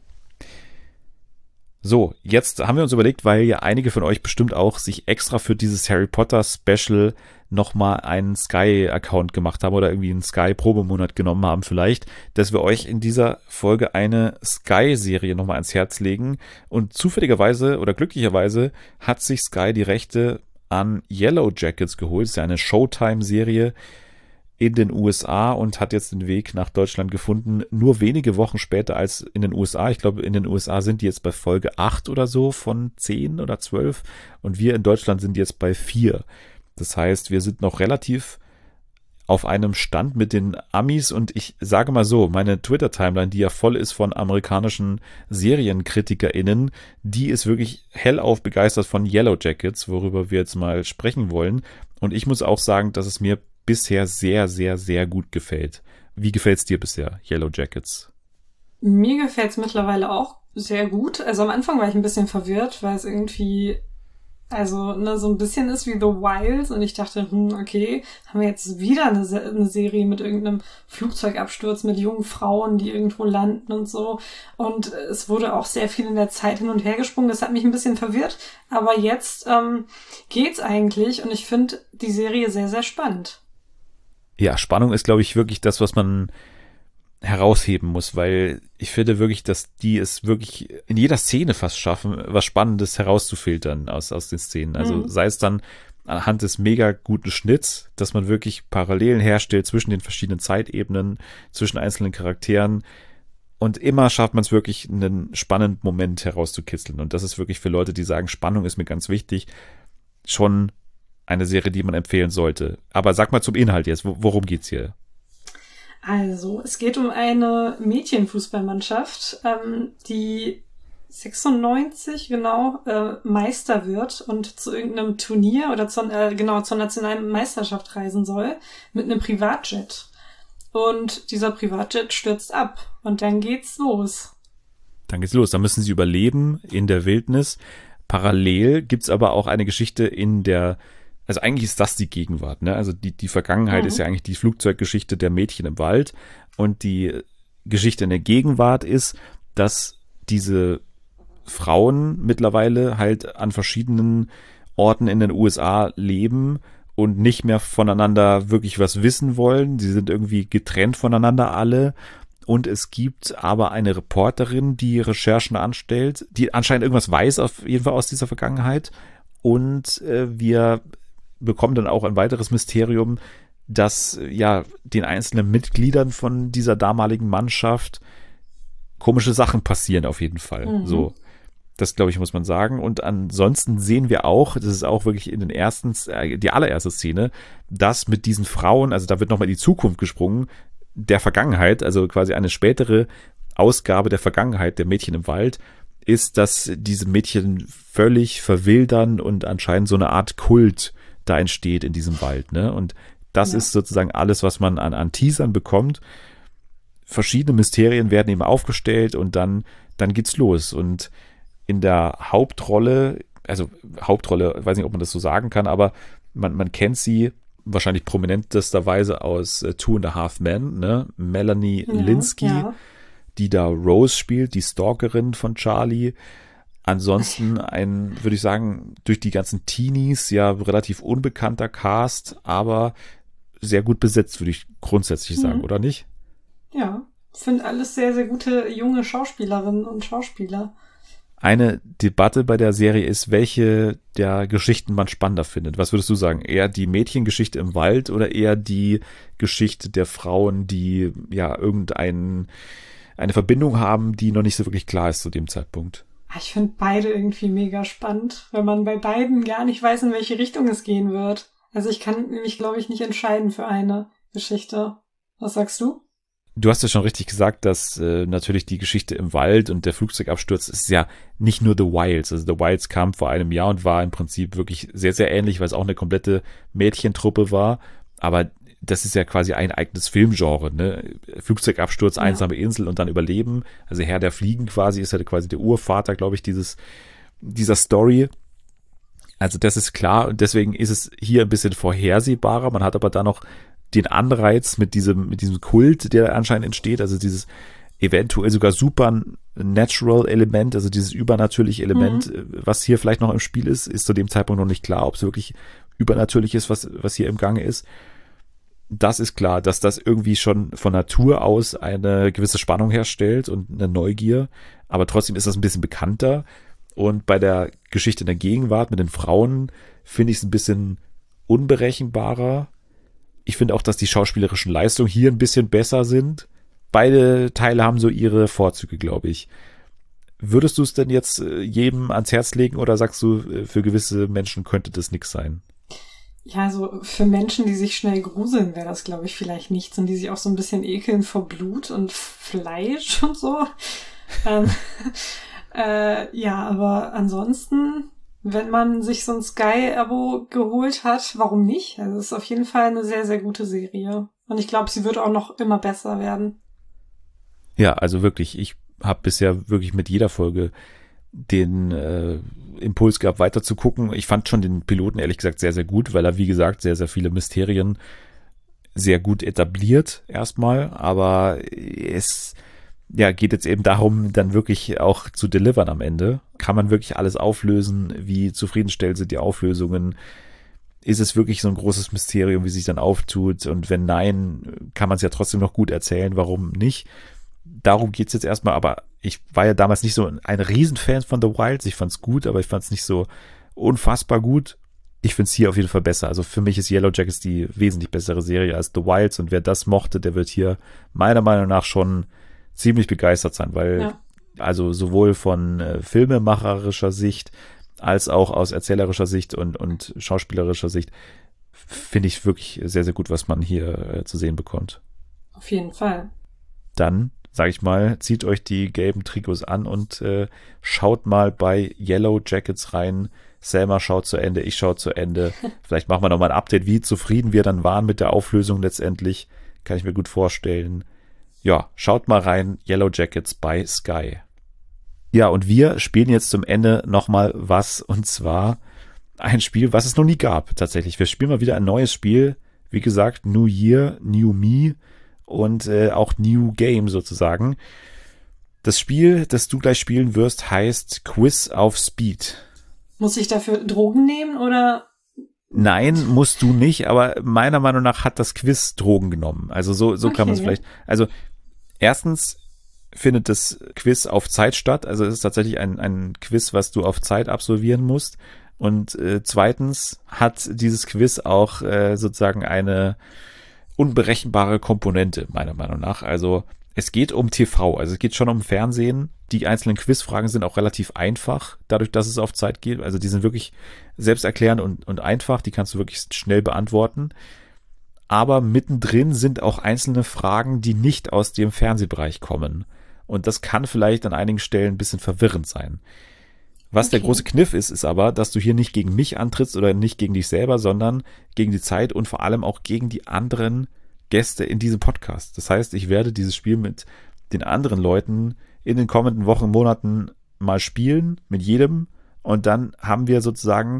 So, jetzt haben wir uns überlegt, weil ja einige von euch bestimmt auch sich extra für dieses Harry Potter Special nochmal einen Sky-Account gemacht haben oder irgendwie einen Sky-Probemonat genommen haben vielleicht, dass wir euch in dieser Folge eine Sky-Serie nochmal ans Herz legen. Und zufälligerweise oder glücklicherweise hat sich Sky die Rechte an Yellow Jackets geholt. Das ist ja eine Showtime-Serie in den U S A und hat jetzt den Weg nach Deutschland gefunden, nur wenige Wochen später als in den U S A. Ich glaube, in den U S A sind die jetzt bei Folge acht oder so von zehn oder zwölf und wir in Deutschland sind jetzt bei vier. Das heißt, wir sind noch relativ auf einem Stand mit den Amis und ich sage mal so, meine Twitter-Timeline, die ja voll ist von amerikanischen SerienkritikerInnen, die ist wirklich hellauf begeistert von Yellow Jackets, worüber wir jetzt mal sprechen wollen. Und ich muss auch sagen, dass es mir bisher sehr, sehr, sehr gut gefällt. Wie gefällt es dir bisher, Yellow Jackets? Mir gefällt es mittlerweile auch sehr gut. Also am Anfang war ich ein bisschen verwirrt, weil es irgendwie also ne, so ein bisschen ist wie The Wilds und ich dachte, hm, okay, haben wir jetzt wieder eine, Se- eine Serie mit irgendeinem Flugzeugabsturz mit jungen Frauen, die irgendwo landen und so. Und es wurde auch sehr viel in der Zeit hin und her gesprungen. Das hat mich ein bisschen verwirrt. Aber jetzt ähm, geht's eigentlich und ich finde die Serie sehr, sehr spannend. Ja, Spannung ist, glaube ich, wirklich das, was man herausheben muss, weil ich finde wirklich, dass die es wirklich in jeder Szene fast schaffen, was Spannendes herauszufiltern aus, aus den Szenen. Also mhm. sei es dann anhand des mega guten Schnitts, dass man wirklich Parallelen herstellt zwischen den verschiedenen Zeitebenen, zwischen einzelnen Charakteren und immer schafft man es wirklich, einen spannenden Moment herauszukitzeln. Und das ist wirklich für Leute, die sagen, Spannung ist mir ganz wichtig, schon eine Serie, die man empfehlen sollte. Aber sag mal zum Inhalt jetzt, worum geht's hier? Also, es geht um eine Mädchenfußballmannschaft, ähm, die sechsundneunzig genau äh, Meister wird und zu irgendeinem Turnier oder zu, äh, genau zur nationalen Meisterschaft reisen soll mit einem Privatjet. Und dieser Privatjet stürzt ab und dann geht's los. Dann geht's los. Dann müssen sie überleben in der Wildnis. Parallel gibt's aber auch eine Geschichte in der Also eigentlich ist das die Gegenwart, ne? Also die, die Vergangenheit mhm. ist ja eigentlich die Flugzeuggeschichte der Mädchen im Wald und die Geschichte in der Gegenwart ist, dass diese Frauen mittlerweile halt an verschiedenen Orten in den U S A leben und nicht mehr voneinander wirklich was wissen wollen. Sie sind irgendwie getrennt voneinander alle. Und es gibt aber eine Reporterin, die Recherchen anstellt, die anscheinend irgendwas weiß, auf jeden Fall aus dieser Vergangenheit. Und äh, wir bekommen dann auch ein weiteres Mysterium, dass ja den einzelnen Mitgliedern von dieser damaligen Mannschaft komische Sachen passieren auf jeden Fall. Mhm. So, das glaube ich, muss man sagen. Und ansonsten sehen wir auch, das ist auch wirklich in den ersten, äh, die allererste Szene, dass mit diesen Frauen, also da wird nochmal in die Zukunft gesprungen, der Vergangenheit, also quasi eine spätere Ausgabe der Vergangenheit der Mädchen im Wald, ist, dass diese Mädchen völlig verwildern und anscheinend so eine Art Kult da entsteht in diesem Wald, ne? Und das ja. ist sozusagen alles, was man an, an Teasern bekommt. Verschiedene Mysterien werden eben aufgestellt und dann, dann geht's los. Und in der Hauptrolle, also Hauptrolle, weiß nicht, ob man das so sagen kann, aber man, man kennt sie wahrscheinlich prominentesterweise aus äh, Two and a Half Men, ne? Melanie ja, Linsky, ja. die da Rose spielt, die Stalkerin von Charlie. Ansonsten ein, würde ich sagen, durch die ganzen Teenies ja relativ unbekannter Cast, aber sehr gut besetzt, würde ich grundsätzlich sagen, mhm. oder nicht? Ja, finde alles sehr, sehr gute junge Schauspielerinnen und Schauspieler. Eine Debatte bei der Serie ist, welche der Geschichten man spannender findet. Was würdest du sagen? Eher die Mädchengeschichte im Wald oder eher die Geschichte der Frauen, die ja irgendein eine Verbindung haben, die noch nicht so wirklich klar ist zu dem Zeitpunkt? Ich finde beide irgendwie mega spannend, weil man bei beiden gar nicht weiß, in welche Richtung es gehen wird. Also ich kann mich, glaube ich, nicht entscheiden für eine Geschichte. Was sagst du? Du hast ja schon richtig gesagt, dass äh, natürlich die Geschichte im Wald und der Flugzeugabsturz ist ja nicht nur The Wilds. Also The Wilds kam vor einem Jahr und war im Prinzip wirklich sehr, sehr ähnlich, weil es auch eine komplette Mädchentruppe war. Aber das ist ja quasi ein eigenes Filmgenre, ne? Flugzeugabsturz, Ja. einsame Insel und dann Überleben. Also Herr der Fliegen quasi ist ja quasi der Urvater, glaube ich, dieses dieser Story. Also das ist klar und deswegen ist es hier ein bisschen vorhersehbarer. Man hat aber da noch den Anreiz mit diesem, mit diesem Kult, der anscheinend entsteht, also dieses eventuell sogar Supernatural-Element, also dieses übernatürliche Element, Mhm. was hier vielleicht noch im Spiel ist, ist zu dem Zeitpunkt noch nicht klar, ob es wirklich übernatürlich ist, was, was hier im Gange ist. Das ist klar, dass das irgendwie schon von Natur aus eine gewisse Spannung herstellt und eine Neugier, aber trotzdem ist das ein bisschen bekannter. Und bei der Geschichte in der Gegenwart mit den Frauen finde ich es ein bisschen unberechenbarer. Ich finde auch, dass die schauspielerischen Leistungen hier ein bisschen besser sind. Beide Teile haben so ihre Vorzüge, glaube ich. Würdest du es denn jetzt äh, jedem ans Herz legen oder sagst du, äh, für gewisse Menschen könnte das nix sein? Ja, so für Menschen, die sich schnell gruseln, wäre das, glaube ich, vielleicht nichts und die sich auch so ein bisschen ekeln vor Blut und Fleisch und so. ähm, äh, ja, aber ansonsten, wenn man sich so ein Sky-Abo geholt hat, warum nicht? Also es ist auf jeden Fall eine sehr, sehr gute Serie. Und ich glaube, sie wird auch noch immer besser werden. Ja, also wirklich, ich habe bisher wirklich mit jeder Folge den äh, Impuls gehabt, weiter zu gucken. Ich fand schon den Piloten ehrlich gesagt sehr, sehr gut, weil er, wie gesagt, sehr, sehr viele Mysterien sehr gut etabliert erstmal, aber es ja, geht jetzt eben darum, dann wirklich auch zu delivern am Ende. Kann man wirklich alles auflösen? Wie zufriedenstellend sind die Auflösungen? Ist es wirklich so ein großes Mysterium, wie sich dann auftut? Und wenn nein, kann man es ja trotzdem noch gut erzählen, warum nicht? Darum geht's jetzt erstmal, aber ich war ja damals nicht so ein Riesenfan von The Wilds. Ich fand's gut, aber ich fand's nicht so unfassbar gut. Ich find's hier auf jeden Fall besser. Also für mich ist Yellow Jackets die wesentlich bessere Serie als The Wilds und wer das mochte, der wird hier meiner Meinung nach schon ziemlich begeistert sein, weil Ja. also sowohl von äh, filmemacherischer Sicht als auch aus erzählerischer Sicht und, und schauspielerischer Sicht finde ich wirklich sehr, sehr gut, was man hier äh, zu sehen bekommt. Auf jeden Fall. Dann, sage ich mal, zieht euch die gelben Trikots an und äh, schaut mal bei Yellow Jackets rein. Selma schaut zu Ende, ich schaue zu Ende. Vielleicht machen wir nochmal ein Update, wie zufrieden wir dann waren mit der Auflösung letztendlich. Kann ich mir gut vorstellen. Ja, schaut mal rein, Yellow Jackets bei Sky. Ja, und wir spielen jetzt zum Ende nochmal was, und zwar ein Spiel, was es noch nie gab, tatsächlich. Wir spielen mal wieder ein neues Spiel. Wie gesagt, New Year, New Me und äh, auch New Game sozusagen. Das Spiel, das du gleich spielen wirst, heißt Quiz auf Speed. Muss ich dafür Drogen nehmen oder? Nein, musst du nicht, aber meiner Meinung nach hat das Quiz Drogen genommen. Also so, so kann man es Okay. vielleicht. Also erstens findet das Quiz auf Zeit statt. Also es ist tatsächlich ein, ein Quiz, was du auf Zeit absolvieren musst. Und äh, zweitens hat dieses Quiz auch äh, sozusagen eine unberechenbare Komponente, meiner Meinung nach. Also es geht um T V, also es geht schon um Fernsehen. Die einzelnen Quizfragen sind auch relativ einfach, dadurch, dass es auf Zeit geht. Also die sind wirklich selbsterklärend und, und einfach, die kannst du wirklich schnell beantworten. Aber mittendrin sind auch einzelne Fragen, die nicht aus dem Fernsehbereich kommen. Und das kann vielleicht an einigen Stellen ein bisschen verwirrend sein. Was der Okay. große Kniff ist, ist aber, dass du hier nicht gegen mich antrittst oder nicht gegen dich selber, sondern gegen die Zeit und vor allem auch gegen die anderen Gäste in diesem Podcast. Das heißt, ich werde dieses Spiel mit den anderen Leuten in den kommenden Wochen, Monaten mal spielen, mit jedem. Und dann haben wir sozusagen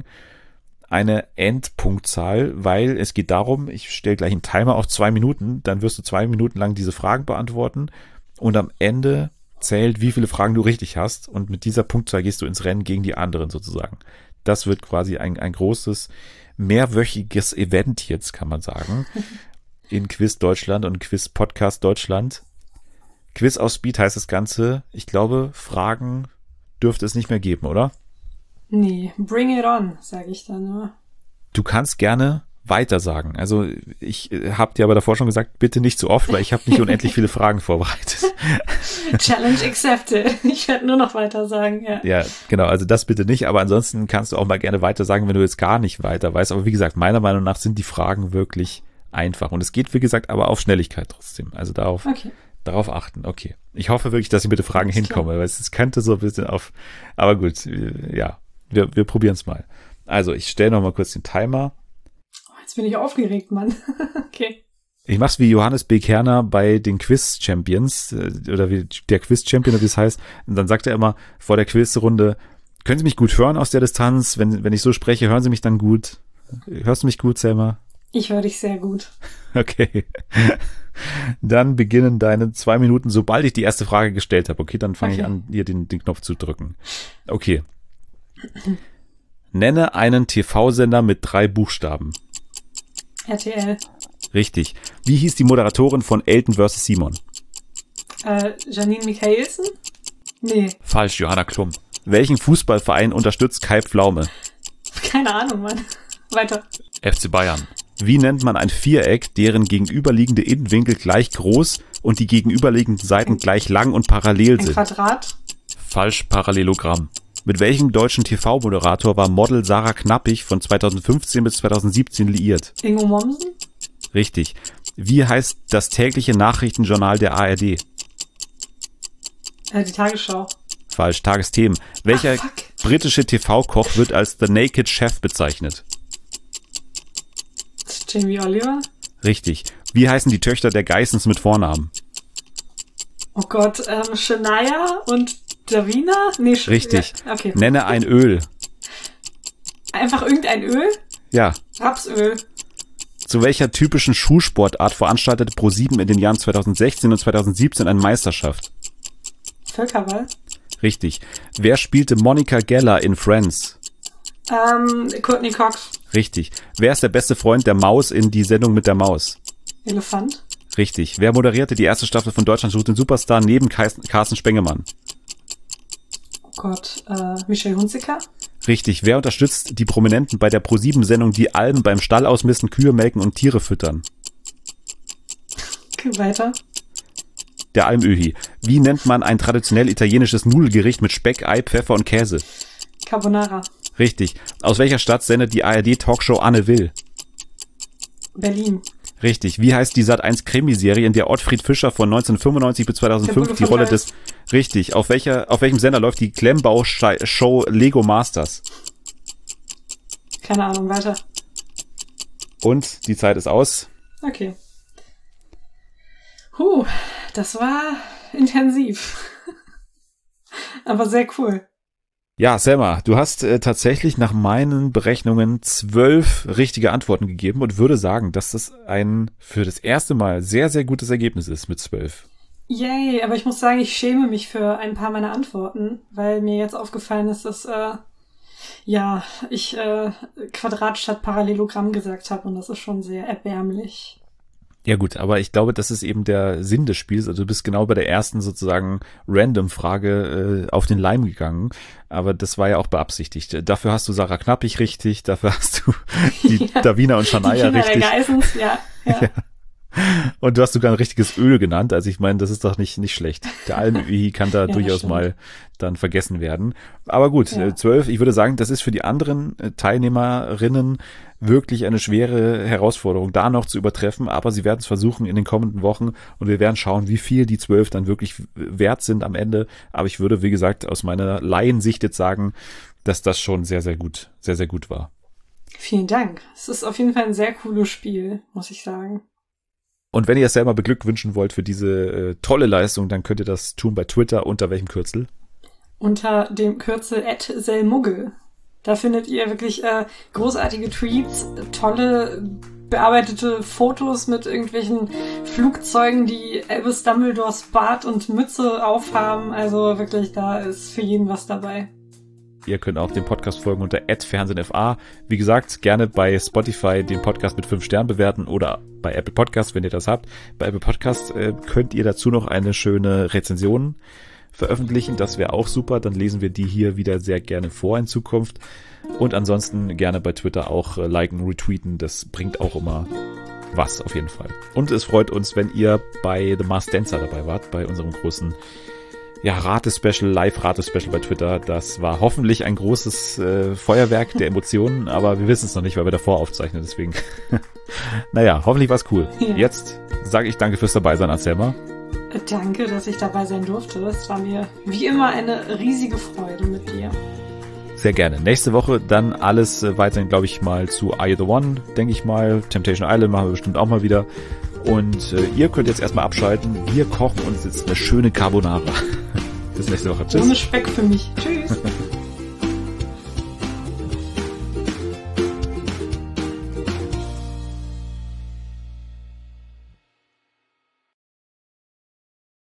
eine Endpunktzahl, weil es geht darum, ich stelle gleich einen Timer auf zwei Minuten, dann wirst du zwei Minuten lang diese Fragen beantworten und am Ende zählt, wie viele Fragen du richtig hast und mit dieser Punktzahl gehst du ins Rennen gegen die anderen sozusagen. Das wird quasi ein, ein großes, mehrwöchiges Event jetzt, kann man sagen, in Quiz Deutschland und Quiz Podcast Deutschland. Quiz auf Speed heißt das Ganze. Ich glaube, Fragen dürfte es nicht mehr geben, oder? Nee, bring it on, sage ich dann nur. Du kannst gerne weiter sagen. Also ich äh, habe dir aber davor schon gesagt, bitte nicht zu oft, weil ich habe nicht unendlich viele Fragen vorbereitet. Challenge accepted. Ich werde nur noch weiter sagen, ja. Ja, genau, also das bitte nicht, aber ansonsten kannst du auch mal gerne weiter sagen, wenn du jetzt gar nicht weiter weißt. Aber wie gesagt, meiner Meinung nach sind die Fragen wirklich einfach. Und es geht, wie gesagt, aber auf Schnelligkeit trotzdem. Also darauf, Okay. darauf achten. Okay. Ich hoffe wirklich, dass ich mit den Fragen Alles klar. hinkomme, weil es könnte so ein bisschen auf, aber gut, äh, ja, wir, wir probieren es mal. Also ich stelle noch mal kurz den Timer. Oh, jetzt bin ich aufgeregt, Mann. Okay. Ich mach's wie Johannes B. Kerner bei den Quiz-Champions, äh, oder wie der Quiz-Champion, wie es heißt. Und dann sagt er immer vor der Quizrunde, können Sie mich gut hören aus der Distanz? Wenn, wenn ich so spreche, hören Sie mich dann gut? Hörst du mich gut, Selma? Ich höre dich sehr gut. Okay. Dann beginnen deine zwei Minuten, sobald ich die erste Frage gestellt habe. Okay, dann fange Okay. ich an, hier den, den Knopf zu drücken. Okay. Nenne einen T V-Sender mit drei Buchstaben. R T L. Richtig. Wie hieß die Moderatorin von Elton versus Simon? Äh, Janine Michaelsen? Nee, Falsch, Johanna Klum. Welchen Fußballverein unterstützt Kai Pflaume? keine Ahnung, Mann. Weiter. F C Bayern. Wie nennt man ein Viereck, deren gegenüberliegende Innenwinkel gleich groß und die gegenüberliegenden Seiten gleich lang und parallel Ein sind? Quadrat? Falsch, Parallelogramm. Mit welchem deutschen T V-Moderator war Model Sarah Knappig von zweitausendfünfzehn bis zweitausendsiebzehn liiert? Ingo Mommsen? Richtig. Wie heißt das tägliche Nachrichtenjournal der A R D? Äh, die Tagesschau. Falsch, Tagesthemen. Welcher Ah, fuck. britische T V-Koch wird als The Naked Chef bezeichnet? Jamie Oliver? Richtig. Wie heißen die Töchter der Geissens mit Vornamen? Oh Gott, ähm, Shania und Davina? Nee, Sch Richtig. Ja, okay. Nenne ein Öl. Einfach irgendein Öl? Ja. Rapsöl. Zu welcher typischen Schulsportart veranstaltete ProSieben in den Jahren zweitausendsechzehn und zweitausendsiebzehn eine Meisterschaft? Völkerball? Richtig. Wer spielte Monica Geller in Friends? Ähm, Courtney Cox. Richtig. Wer ist der beste Freund der Maus in Die Sendung mit der Maus? Elefant? Richtig. Wer moderierte die erste Staffel von Deutschland sucht den Superstar neben Kais- Carsten Spengemann? Oh Gott, äh, Michelle Hunziker? Richtig. Wer unterstützt die Prominenten bei der ProSieben-Sendung Die Alben beim Stall ausmisten, Kühe melken und Tiere füttern? Okay, weiter. Der Almöhi. Wie nennt man ein traditionell italienisches Nudelgericht mit Speck, Ei, Pfeffer und Käse? Carbonara. Richtig. Aus welcher Stadt sendet die A R D-Talkshow Anne Will? Berlin. Richtig. Wie heißt die Sat eins Krimiserie, in der Ottfried Fischer von neunzehnhundertfünfundneunzig bis zweitausendfünf Der die Bulle Rolle von des... Richtig. Auf welcher, auf welchem Sender läuft die Klemmbau-Show Lego Masters? Keine Ahnung, weiter. Und die Zeit ist aus. Okay. Huh, das war intensiv. Aber sehr cool. Ja, Selma, du hast äh, tatsächlich nach meinen Berechnungen zwölf richtige Antworten gegeben und würde sagen, dass das ein für das erste Mal sehr, sehr gutes Ergebnis ist mit zwölf. Yay, aber ich muss sagen, ich schäme mich für ein paar meiner Antworten, weil mir jetzt aufgefallen ist, dass äh, ja, ich äh, Quadrat statt Parallelogramm gesagt habe und das ist schon sehr erbärmlich. Ja gut, aber ich glaube, das ist eben der Sinn des Spiels. Also du bist genau bei der ersten sozusagen Random-Frage äh, auf den Leim gegangen. Aber das war ja auch beabsichtigt. Dafür hast du Sarah Knappig richtig, dafür hast du die Ja. Davina und Die Shania Kinder der richtig. Geissens, ja, ja. Ja. Und du hast sogar ein richtiges Öl genannt. Also ich meine, das ist doch nicht nicht schlecht. Der Almöhi kann da Ja, durchaus stimmt. mal dann vergessen werden. Aber gut, Ja. äh, zwölf. Ich würde sagen, das ist für die anderen äh, Teilnehmerinnen wirklich eine schwere Herausforderung, da noch zu übertreffen. Aber sie werden es versuchen in den kommenden Wochen und wir werden schauen, wie viel die zwölf dann wirklich wert sind am Ende. Aber ich würde, wie gesagt, aus meiner Laiensicht jetzt sagen, dass das schon sehr, sehr gut, sehr, sehr gut war. Vielen Dank. Es ist auf jeden Fall ein sehr cooles Spiel, muss ich sagen. Und wenn ihr es selber beglückwünschen wollt für diese äh, tolle Leistung, dann könnt ihr das tun bei Twitter. Unter welchem Kürzel? Unter dem Kürzel at selmuggel. Da findet ihr wirklich äh, großartige Tweets, tolle bearbeitete Fotos mit irgendwelchen Flugzeugen, die Albus Dumbledores Bart und Mütze aufhaben. Also wirklich, da ist für jeden was dabei. Ihr könnt auch dem Podcast folgen unter at fernsehnfa. Wie gesagt, gerne bei Spotify den Podcast mit fünf Sternen bewerten oder bei Apple Podcasts, wenn ihr das habt. Bei Apple Podcasts äh, könnt ihr dazu noch eine schöne Rezension veröffentlichen. Das wäre auch super. Dann lesen wir die hier wieder sehr gerne vor in Zukunft. Und ansonsten gerne bei Twitter auch äh, liken, retweeten. Das bringt auch immer was auf jeden Fall. Und es freut uns, wenn ihr bei The Masked Dancer dabei wart, bei unserem großen ja, Rate-Special, Live-Rate-Special bei Twitter. Das war hoffentlich ein großes äh, Feuerwerk der Emotionen, aber wir wissen es noch nicht, weil wir davor aufzeichnen, deswegen. Naja, hoffentlich war es cool. Ja. Jetzt sage ich danke fürs Dabeisein, Anselma. Danke, dass ich dabei sein durfte. Es war mir wie immer eine riesige Freude mit dir. Sehr gerne. Nächste Woche dann alles äh, weiterhin, glaube ich, mal zu Are You The One, denke ich mal. Temptation Island machen wir bestimmt auch mal wieder. Und äh, ihr könnt jetzt erstmal abschalten. Wir kochen uns jetzt eine schöne Carbonara. Bis nächste Woche. Tschüss. Ohne Speck für mich. Tschüss.